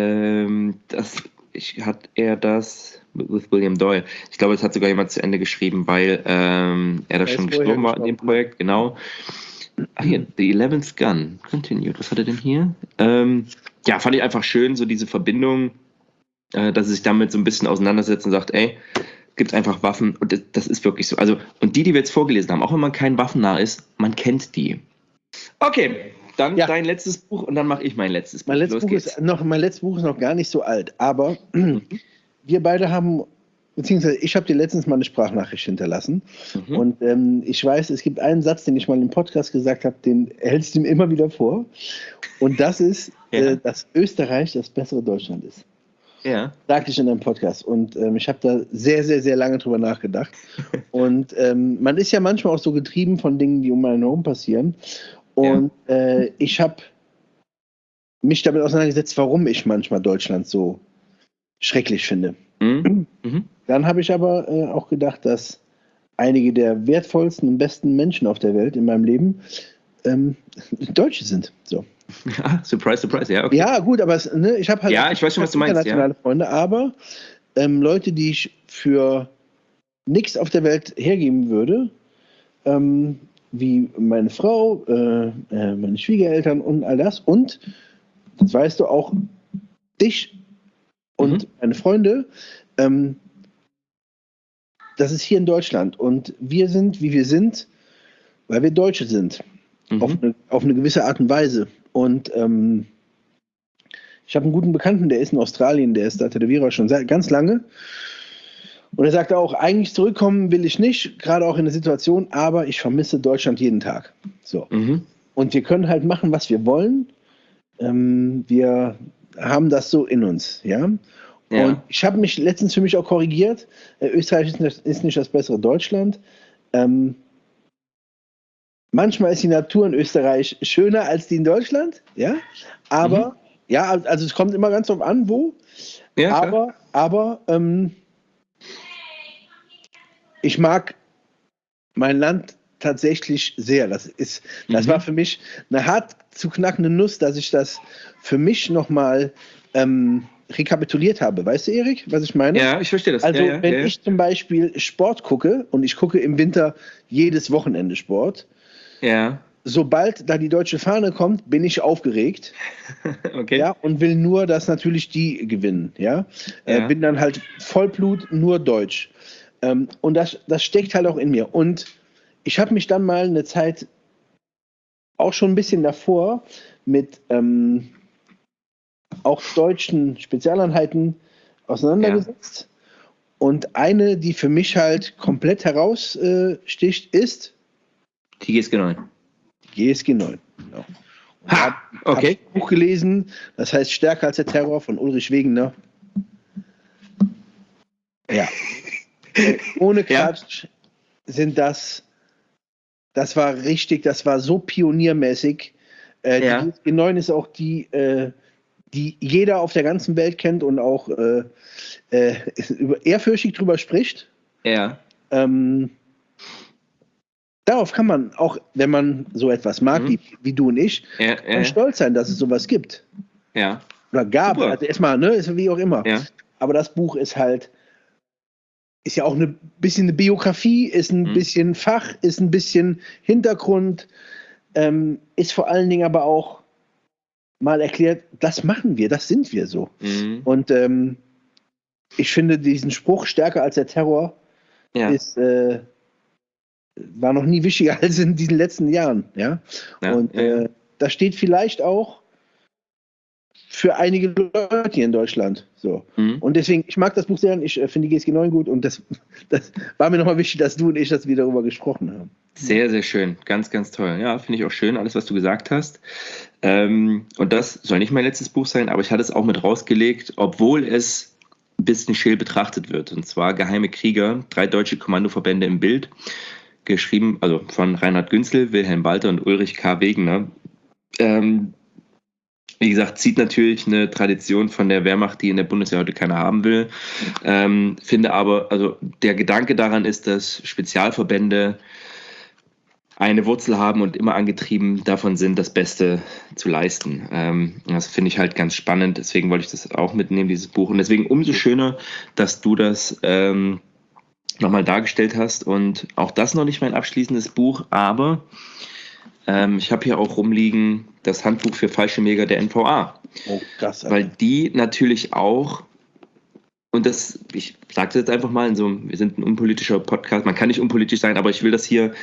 Hat er das with William Doyle. Ich glaube, das hat sogar jemand zu Ende geschrieben, weil er da schon gestorben war in dem Projekt, genau. Ach hier, The 11th Gun, continued. Was hat er denn hier? Ja, fand ich einfach schön, so diese Verbindung, dass er sich damit so ein bisschen auseinandersetzt und sagt, ey, gibt einfach Waffen und das ist wirklich so. Also, und die wir jetzt vorgelesen haben, auch wenn man kein Waffennah ist, man kennt die. Okay, dann dein letztes Buch und dann mache ich mein letztes Buch. Mein letztes Buch ist noch gar nicht so alt, aber wir beide haben, beziehungsweise ich habe dir letztens mal eine Sprachnachricht hinterlassen und ich weiß, es gibt einen Satz, den ich mal im Podcast gesagt habe, den hältst du ihm immer wieder vor und das ist, dass Österreich das bessere Deutschland ist. Ja. Sagte ich in einem Podcast und ich habe da sehr, sehr, sehr lange drüber nachgedacht und man ist ja manchmal auch so getrieben von Dingen, die um einen herum passieren und ich habe mich damit auseinandergesetzt, warum ich manchmal Deutschland so schrecklich finde. Dann habe ich aber auch gedacht, dass einige der wertvollsten und besten Menschen auf der Welt in meinem Leben Deutsche sind. So. Ja, surprise, surprise, ja, okay. Ja, gut, aber ich habe halt ich weiß schon, was du meinst, internationale Freunde, aber Leute, die ich für nichts auf der Welt hergeben würde, wie meine Frau, meine Schwiegereltern und all das und, das weißt du auch, dich und meine Freunde, das ist hier in Deutschland und wir sind, wie wir sind, weil wir Deutsche sind. Auf eine gewisse Art und Weise. Und ich habe einen guten Bekannten, der ist in Australien, der ist da Tätowierer schon ganz lange. Und er sagte auch, eigentlich zurückkommen will ich nicht, gerade auch in der Situation, aber ich vermisse Deutschland jeden Tag. So. Und wir können halt machen, was wir wollen. Wir haben das so in uns, ja. Und ich habe mich letztens für mich auch korrigiert. Österreich ist nicht das bessere Deutschland. Manchmal ist die Natur in Österreich schöner als die in Deutschland, ja. Aber also es kommt immer ganz drauf an, wo. Ja, aber ich mag mein Land tatsächlich sehr. Das war für mich eine hart zu knackende Nuss, dass ich das für mich nochmal rekapituliert habe. Weißt du, Erik, was ich meine? Ja, ich verstehe das. Also, wenn ich zum Beispiel Sport gucke, und ich gucke im Winter jedes Wochenende Sport, sobald da die deutsche Fahne kommt, bin ich aufgeregt. Okay. Ja, und will nur, dass natürlich die gewinnen. Ja? Bin dann halt Vollblut, nur deutsch. Und das steckt halt auch in mir. Und ich habe mich dann mal eine Zeit, auch schon ein bisschen davor, mit auch deutschen Spezialeinheiten auseinandergesetzt. Und eine, die für mich halt komplett heraussticht, ist die GSG 9. GSG 9, genau. Habe ich ein Buch gelesen, das heißt Stärker als der Terror von Ulrich Wegener. Ja. Ohne Quatsch das war richtig, das war so pioniermäßig. Die GSG 9 ist auch die jeder auf der ganzen Welt kennt und auch ehrfürchtig drüber spricht. Ja. Darauf kann man auch, wenn man so etwas mag, wie du und ich, stolz sein, dass es sowas gibt. Ja. Oder gab. Super. Also erstmal, ne, ist wie auch immer. Ja. Aber das Buch ist ja auch ein bisschen eine Biografie, ist ein bisschen Fach, ist ein bisschen Hintergrund, ist vor allen Dingen aber auch mal erklärt, das machen wir, das sind wir so. Und ich finde diesen Spruch, stärker als der Terror, war noch nie wichtiger als in diesen letzten Jahren. Ja? Und das steht vielleicht auch für einige Leute hier in Deutschland. So. Und deswegen, ich mag das Buch sehr, ich finde die GSG 9 gut und das war mir nochmal wichtig, dass du und ich das wieder darüber gesprochen haben. Sehr, sehr schön. Ganz, ganz toll. Ja, finde ich auch schön, alles, was du gesagt hast. Und das soll nicht mein letztes Buch sein, aber ich hatte es auch mit rausgelegt, obwohl es ein bisschen scheel betrachtet wird. Und zwar Geheime Krieger, 3 deutsche Kommandoverbände im Bild. Geschrieben, also von Reinhard Günzel, Wilhelm Walter und Ulrich K. Wegener. Wie gesagt, zieht natürlich eine Tradition von der Wehrmacht, die in der Bundeswehr heute keiner haben will. Finde aber, also der Gedanke daran ist, dass Spezialverbände eine Wurzel haben und immer angetrieben davon sind, das Beste zu leisten. Das finde ich halt ganz spannend. Deswegen wollte ich das auch mitnehmen, dieses Buch. Und deswegen umso schöner, dass du das nochmal dargestellt hast. Und auch das noch nicht mein abschließendes Buch, aber ich habe hier auch rumliegen das Handbuch für Fallschirmjäger der NVA. Oh, krass. Weil die natürlich auch, und das, ich sage das jetzt einfach mal, wir sind ein unpolitischer Podcast, man kann nicht unpolitisch sein, aber ich will das hier,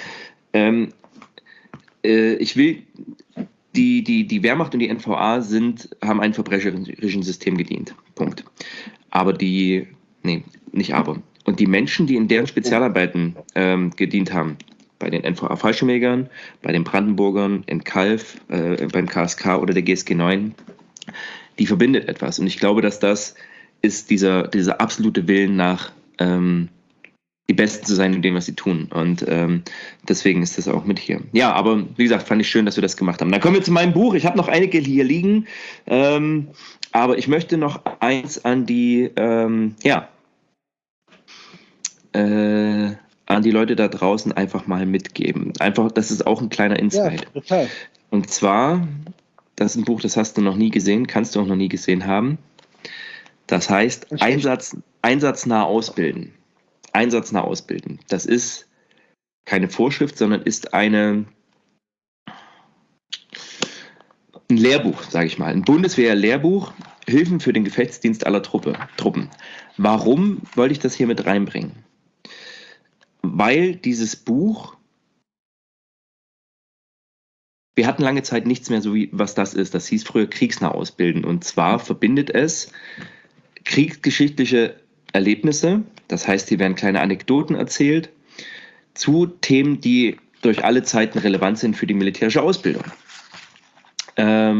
ich will, die Wehrmacht und die NVA haben einem verbrecherischen System gedient. Punkt. Aber nicht aber. Und die Menschen, die in deren Spezialarbeiten gedient haben, bei den NVA-Fallschirmjägern, bei den Brandenburgern, in Calw, beim KSK oder der GSG 9, die verbindet etwas. Und ich glaube, dass das ist dieser absolute Willen nach die Besten zu sein in dem, was sie tun. Und deswegen ist das auch mit hier. Ja, aber wie gesagt, fand ich schön, dass wir das gemacht haben. Dann kommen wir zu meinem Buch. Ich habe noch einige hier liegen. Aber ich möchte noch eins an die Leute da draußen einfach mal mitgeben. Einfach, das ist auch ein kleiner Insight. Ja, total. Und zwar, das ist ein Buch, das hast du noch nie gesehen, kannst du auch noch nie gesehen haben. Das heißt, einsatznah ausbilden. Einsatznah ausbilden. Das ist keine Vorschrift, sondern ist ein Lehrbuch, sage ich mal. Ein Bundeswehr-Lehrbuch, Hilfen für den Gefechtsdienst aller Truppen. Warum wollte ich das hier mit reinbringen? Weil dieses Buch, wir hatten lange Zeit nichts mehr so wie, was das ist. Das hieß früher kriegsnah ausbilden. Und zwar verbindet es kriegsgeschichtliche Erlebnisse, das heißt, hier werden kleine Anekdoten erzählt, zu Themen, die durch alle Zeiten relevant sind für die militärische Ausbildung. Da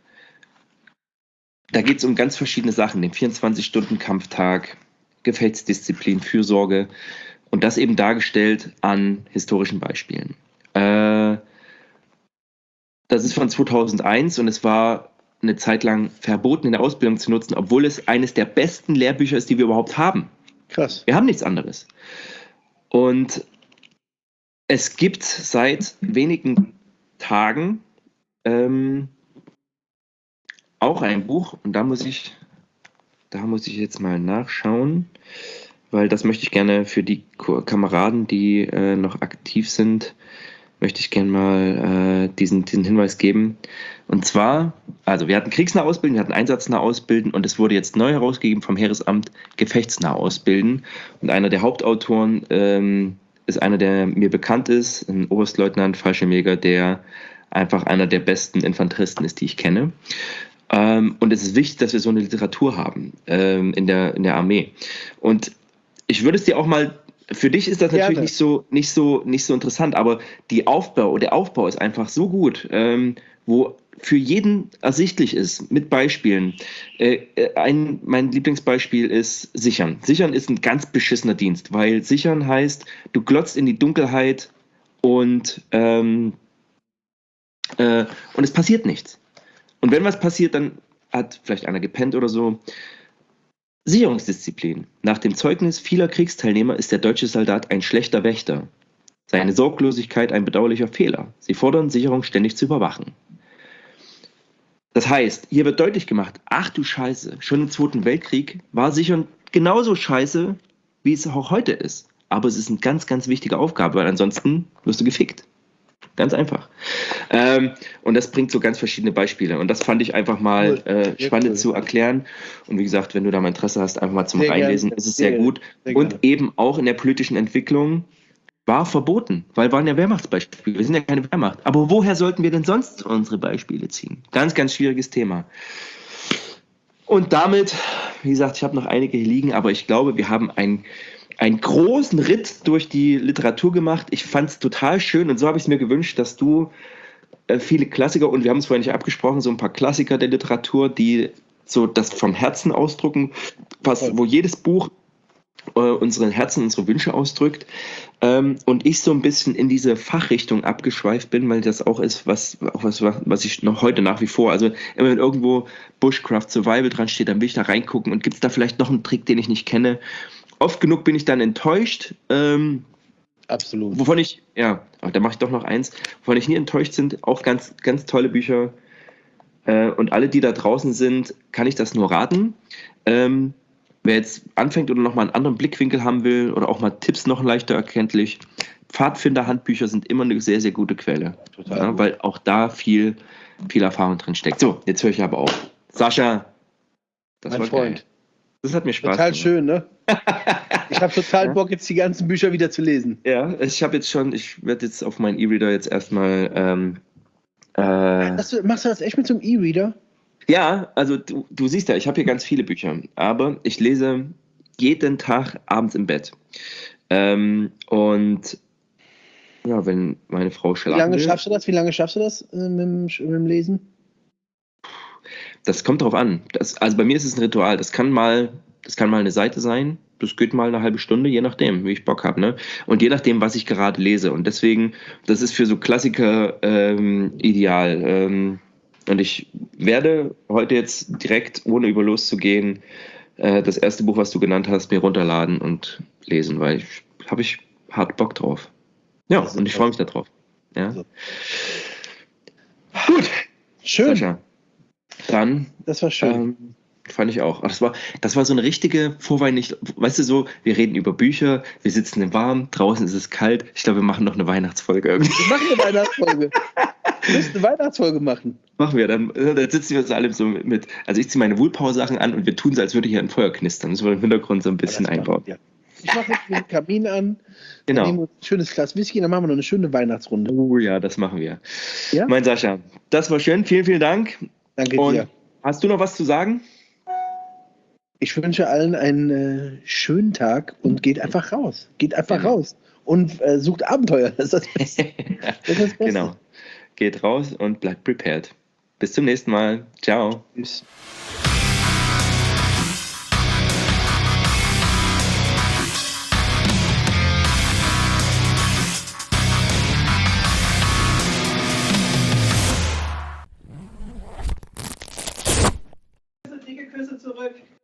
geht es um ganz verschiedene Sachen, den 24-Stunden-Kampftag, Gefechtsdisziplin, Fürsorge und das eben dargestellt an historischen Beispielen. Das ist von 2001 und es war eine Zeit lang verboten in der Ausbildung zu nutzen, obwohl es eines der besten Lehrbücher ist, die wir überhaupt haben. Krass. Wir haben nichts anderes. Und es gibt seit wenigen Tagen auch ein Buch, und da muss ich jetzt mal nachschauen, weil das möchte ich gerne für die Kameraden, die noch aktiv sind, möchte ich gerne mal diesen Hinweis geben. Und zwar, also wir hatten kriegsnah ausbilden, wir hatten einsatznah ausbilden und es wurde jetzt neu herausgegeben vom Heeresamt gefechtsnah ausbilden. Und einer der Hauptautoren ist einer, der mir bekannt ist, ein Oberstleutnant, Fallschirmjäger, der einfach einer der besten Infanteristen ist, die ich kenne. Und es ist wichtig, dass wir so eine Literatur haben in der Armee. Und ich würde es dir auch mal, für dich ist das natürlich nicht so interessant, aber der Aufbau ist einfach so gut, wo für jeden ersichtlich ist, mit Beispielen. Mein Lieblingsbeispiel ist Sichern. Sichern ist ein ganz beschissener Dienst, weil Sichern heißt, du glotzt in die Dunkelheit und es passiert nichts. Und wenn was passiert, dann hat vielleicht einer gepennt oder so. Sicherungsdisziplin. Nach dem Zeugnis vieler Kriegsteilnehmer ist der deutsche Soldat ein schlechter Wächter. Seine Sorglosigkeit ein bedauerlicher Fehler. Sie fordern, Sicherung ständig zu überwachen. Das heißt, hier wird deutlich gemacht, ach du Scheiße, schon im Zweiten Weltkrieg war Sichern genauso scheiße, wie es auch heute ist. Aber es ist eine ganz, ganz wichtige Aufgabe, weil ansonsten wirst du gefickt. Ganz einfach. Und das bringt so ganz verschiedene Beispiele. Und das fand ich einfach mal spannend zu erklären. Und wie gesagt, wenn du da mal Interesse hast, einfach mal zum Reinlesen, ist es sehr gut. Und eben auch in der politischen Entwicklung war verboten, weil waren ja Wehrmachtsbeispiele. Wir sind ja keine Wehrmacht. Aber woher sollten wir denn sonst unsere Beispiele ziehen? Ganz, ganz schwieriges Thema. Und damit, wie gesagt, ich habe noch einige hier liegen, aber ich glaube, wir haben einen großen Ritt durch die Literatur gemacht. Ich fand es total schön und so habe ich es mir gewünscht, dass du viele Klassiker, und wir haben es vorhin nicht abgesprochen, so ein paar Klassiker der Literatur, die so das vom Herzen ausdrücken, wo jedes Buch unsere Herzen, unsere Wünsche ausdrückt, und ich so ein bisschen in diese Fachrichtung abgeschweift bin, weil das auch ist, was ich noch heute nach wie vor, also immer wenn irgendwo Bushcraft Survival dran steht, dann will ich da reingucken und gibt es da vielleicht noch einen Trick, den ich nicht kenne. Oft genug bin ich dann enttäuscht. Absolut. Da mache ich doch noch eins, wovon ich nie enttäuscht sind, auch ganz, ganz tolle Bücher. Und alle, die da draußen sind, kann ich das nur raten. Wer jetzt anfängt oder nochmal einen anderen Blickwinkel haben will oder auch mal Tipps noch leichter erkenntlich, Pfadfinder-Handbücher sind immer eine sehr, sehr gute Quelle. Total. Ja, weil auch da viel Erfahrung drin steckt. So, jetzt höre ich aber auf. Sascha, das mein war Freund. Geil. Das hat mir Spaß total gemacht. Schön, ne? Ich habe total Bock, jetzt die ganzen Bücher wieder zu lesen. Ja, ich werde jetzt auf meinen E-Reader jetzt erstmal. Machst du das echt mit so einem E-Reader? Ja, also du siehst ja, ich habe hier ganz viele Bücher, aber ich lese jeden Tag abends im Bett. Und ja, wenn meine Frau schlafen will. Wie lange schaffst du das mit dem Lesen? Das kommt drauf an. Also bei mir ist es ein Ritual. Das kann mal eine Seite sein. Das geht mal eine halbe Stunde, je nachdem, wie ich Bock habe. Ne? Und je nachdem, was ich gerade lese. Und deswegen, das ist für so Klassiker ideal. Und ich werde heute jetzt direkt, ohne über loszugehen, das erste Buch, was du genannt hast, mir runterladen und lesen, weil habe ich hart Bock drauf. Ja, und ich freue mich darauf. Ja. Also. Gut. Schön. Sascha. Dann. Das war schön. Fand ich auch. Das war so eine richtige vorweihnachtliche, weißt du so, wir reden über Bücher, wir sitzen im Warmen, draußen ist es kalt. Ich glaube, wir machen noch eine Weihnachtsfolge irgendwie. Wir machen eine Weihnachtsfolge. Du musst eine Weihnachtsfolge machen. Machen wir, dann sitzen wir uns alle so mit, also ich ziehe meine Wohlpower-Sachen an und wir tun so, als würde hier ein Feuer knistern. Das wir im Hintergrund so ein bisschen einbauen. Ja. Ich mache jetzt den Kamin an, genau. Nehmen uns ein schönes Glas Whisky, dann machen wir noch eine schöne Weihnachtsrunde. Oh ja, das machen wir. Ja? Mein Sascha, das war schön, vielen, vielen Dank. Danke dir. Hast du noch was zu sagen? Ich wünsche allen einen schönen Tag und geht einfach raus. Geht einfach raus und sucht Abenteuer. Das ist das Beste. Das ist das Beste. Genau. Geht raus und bleibt prepared. Bis zum nächsten Mal. Ciao. Tschüss. Dicke Küsse zurück.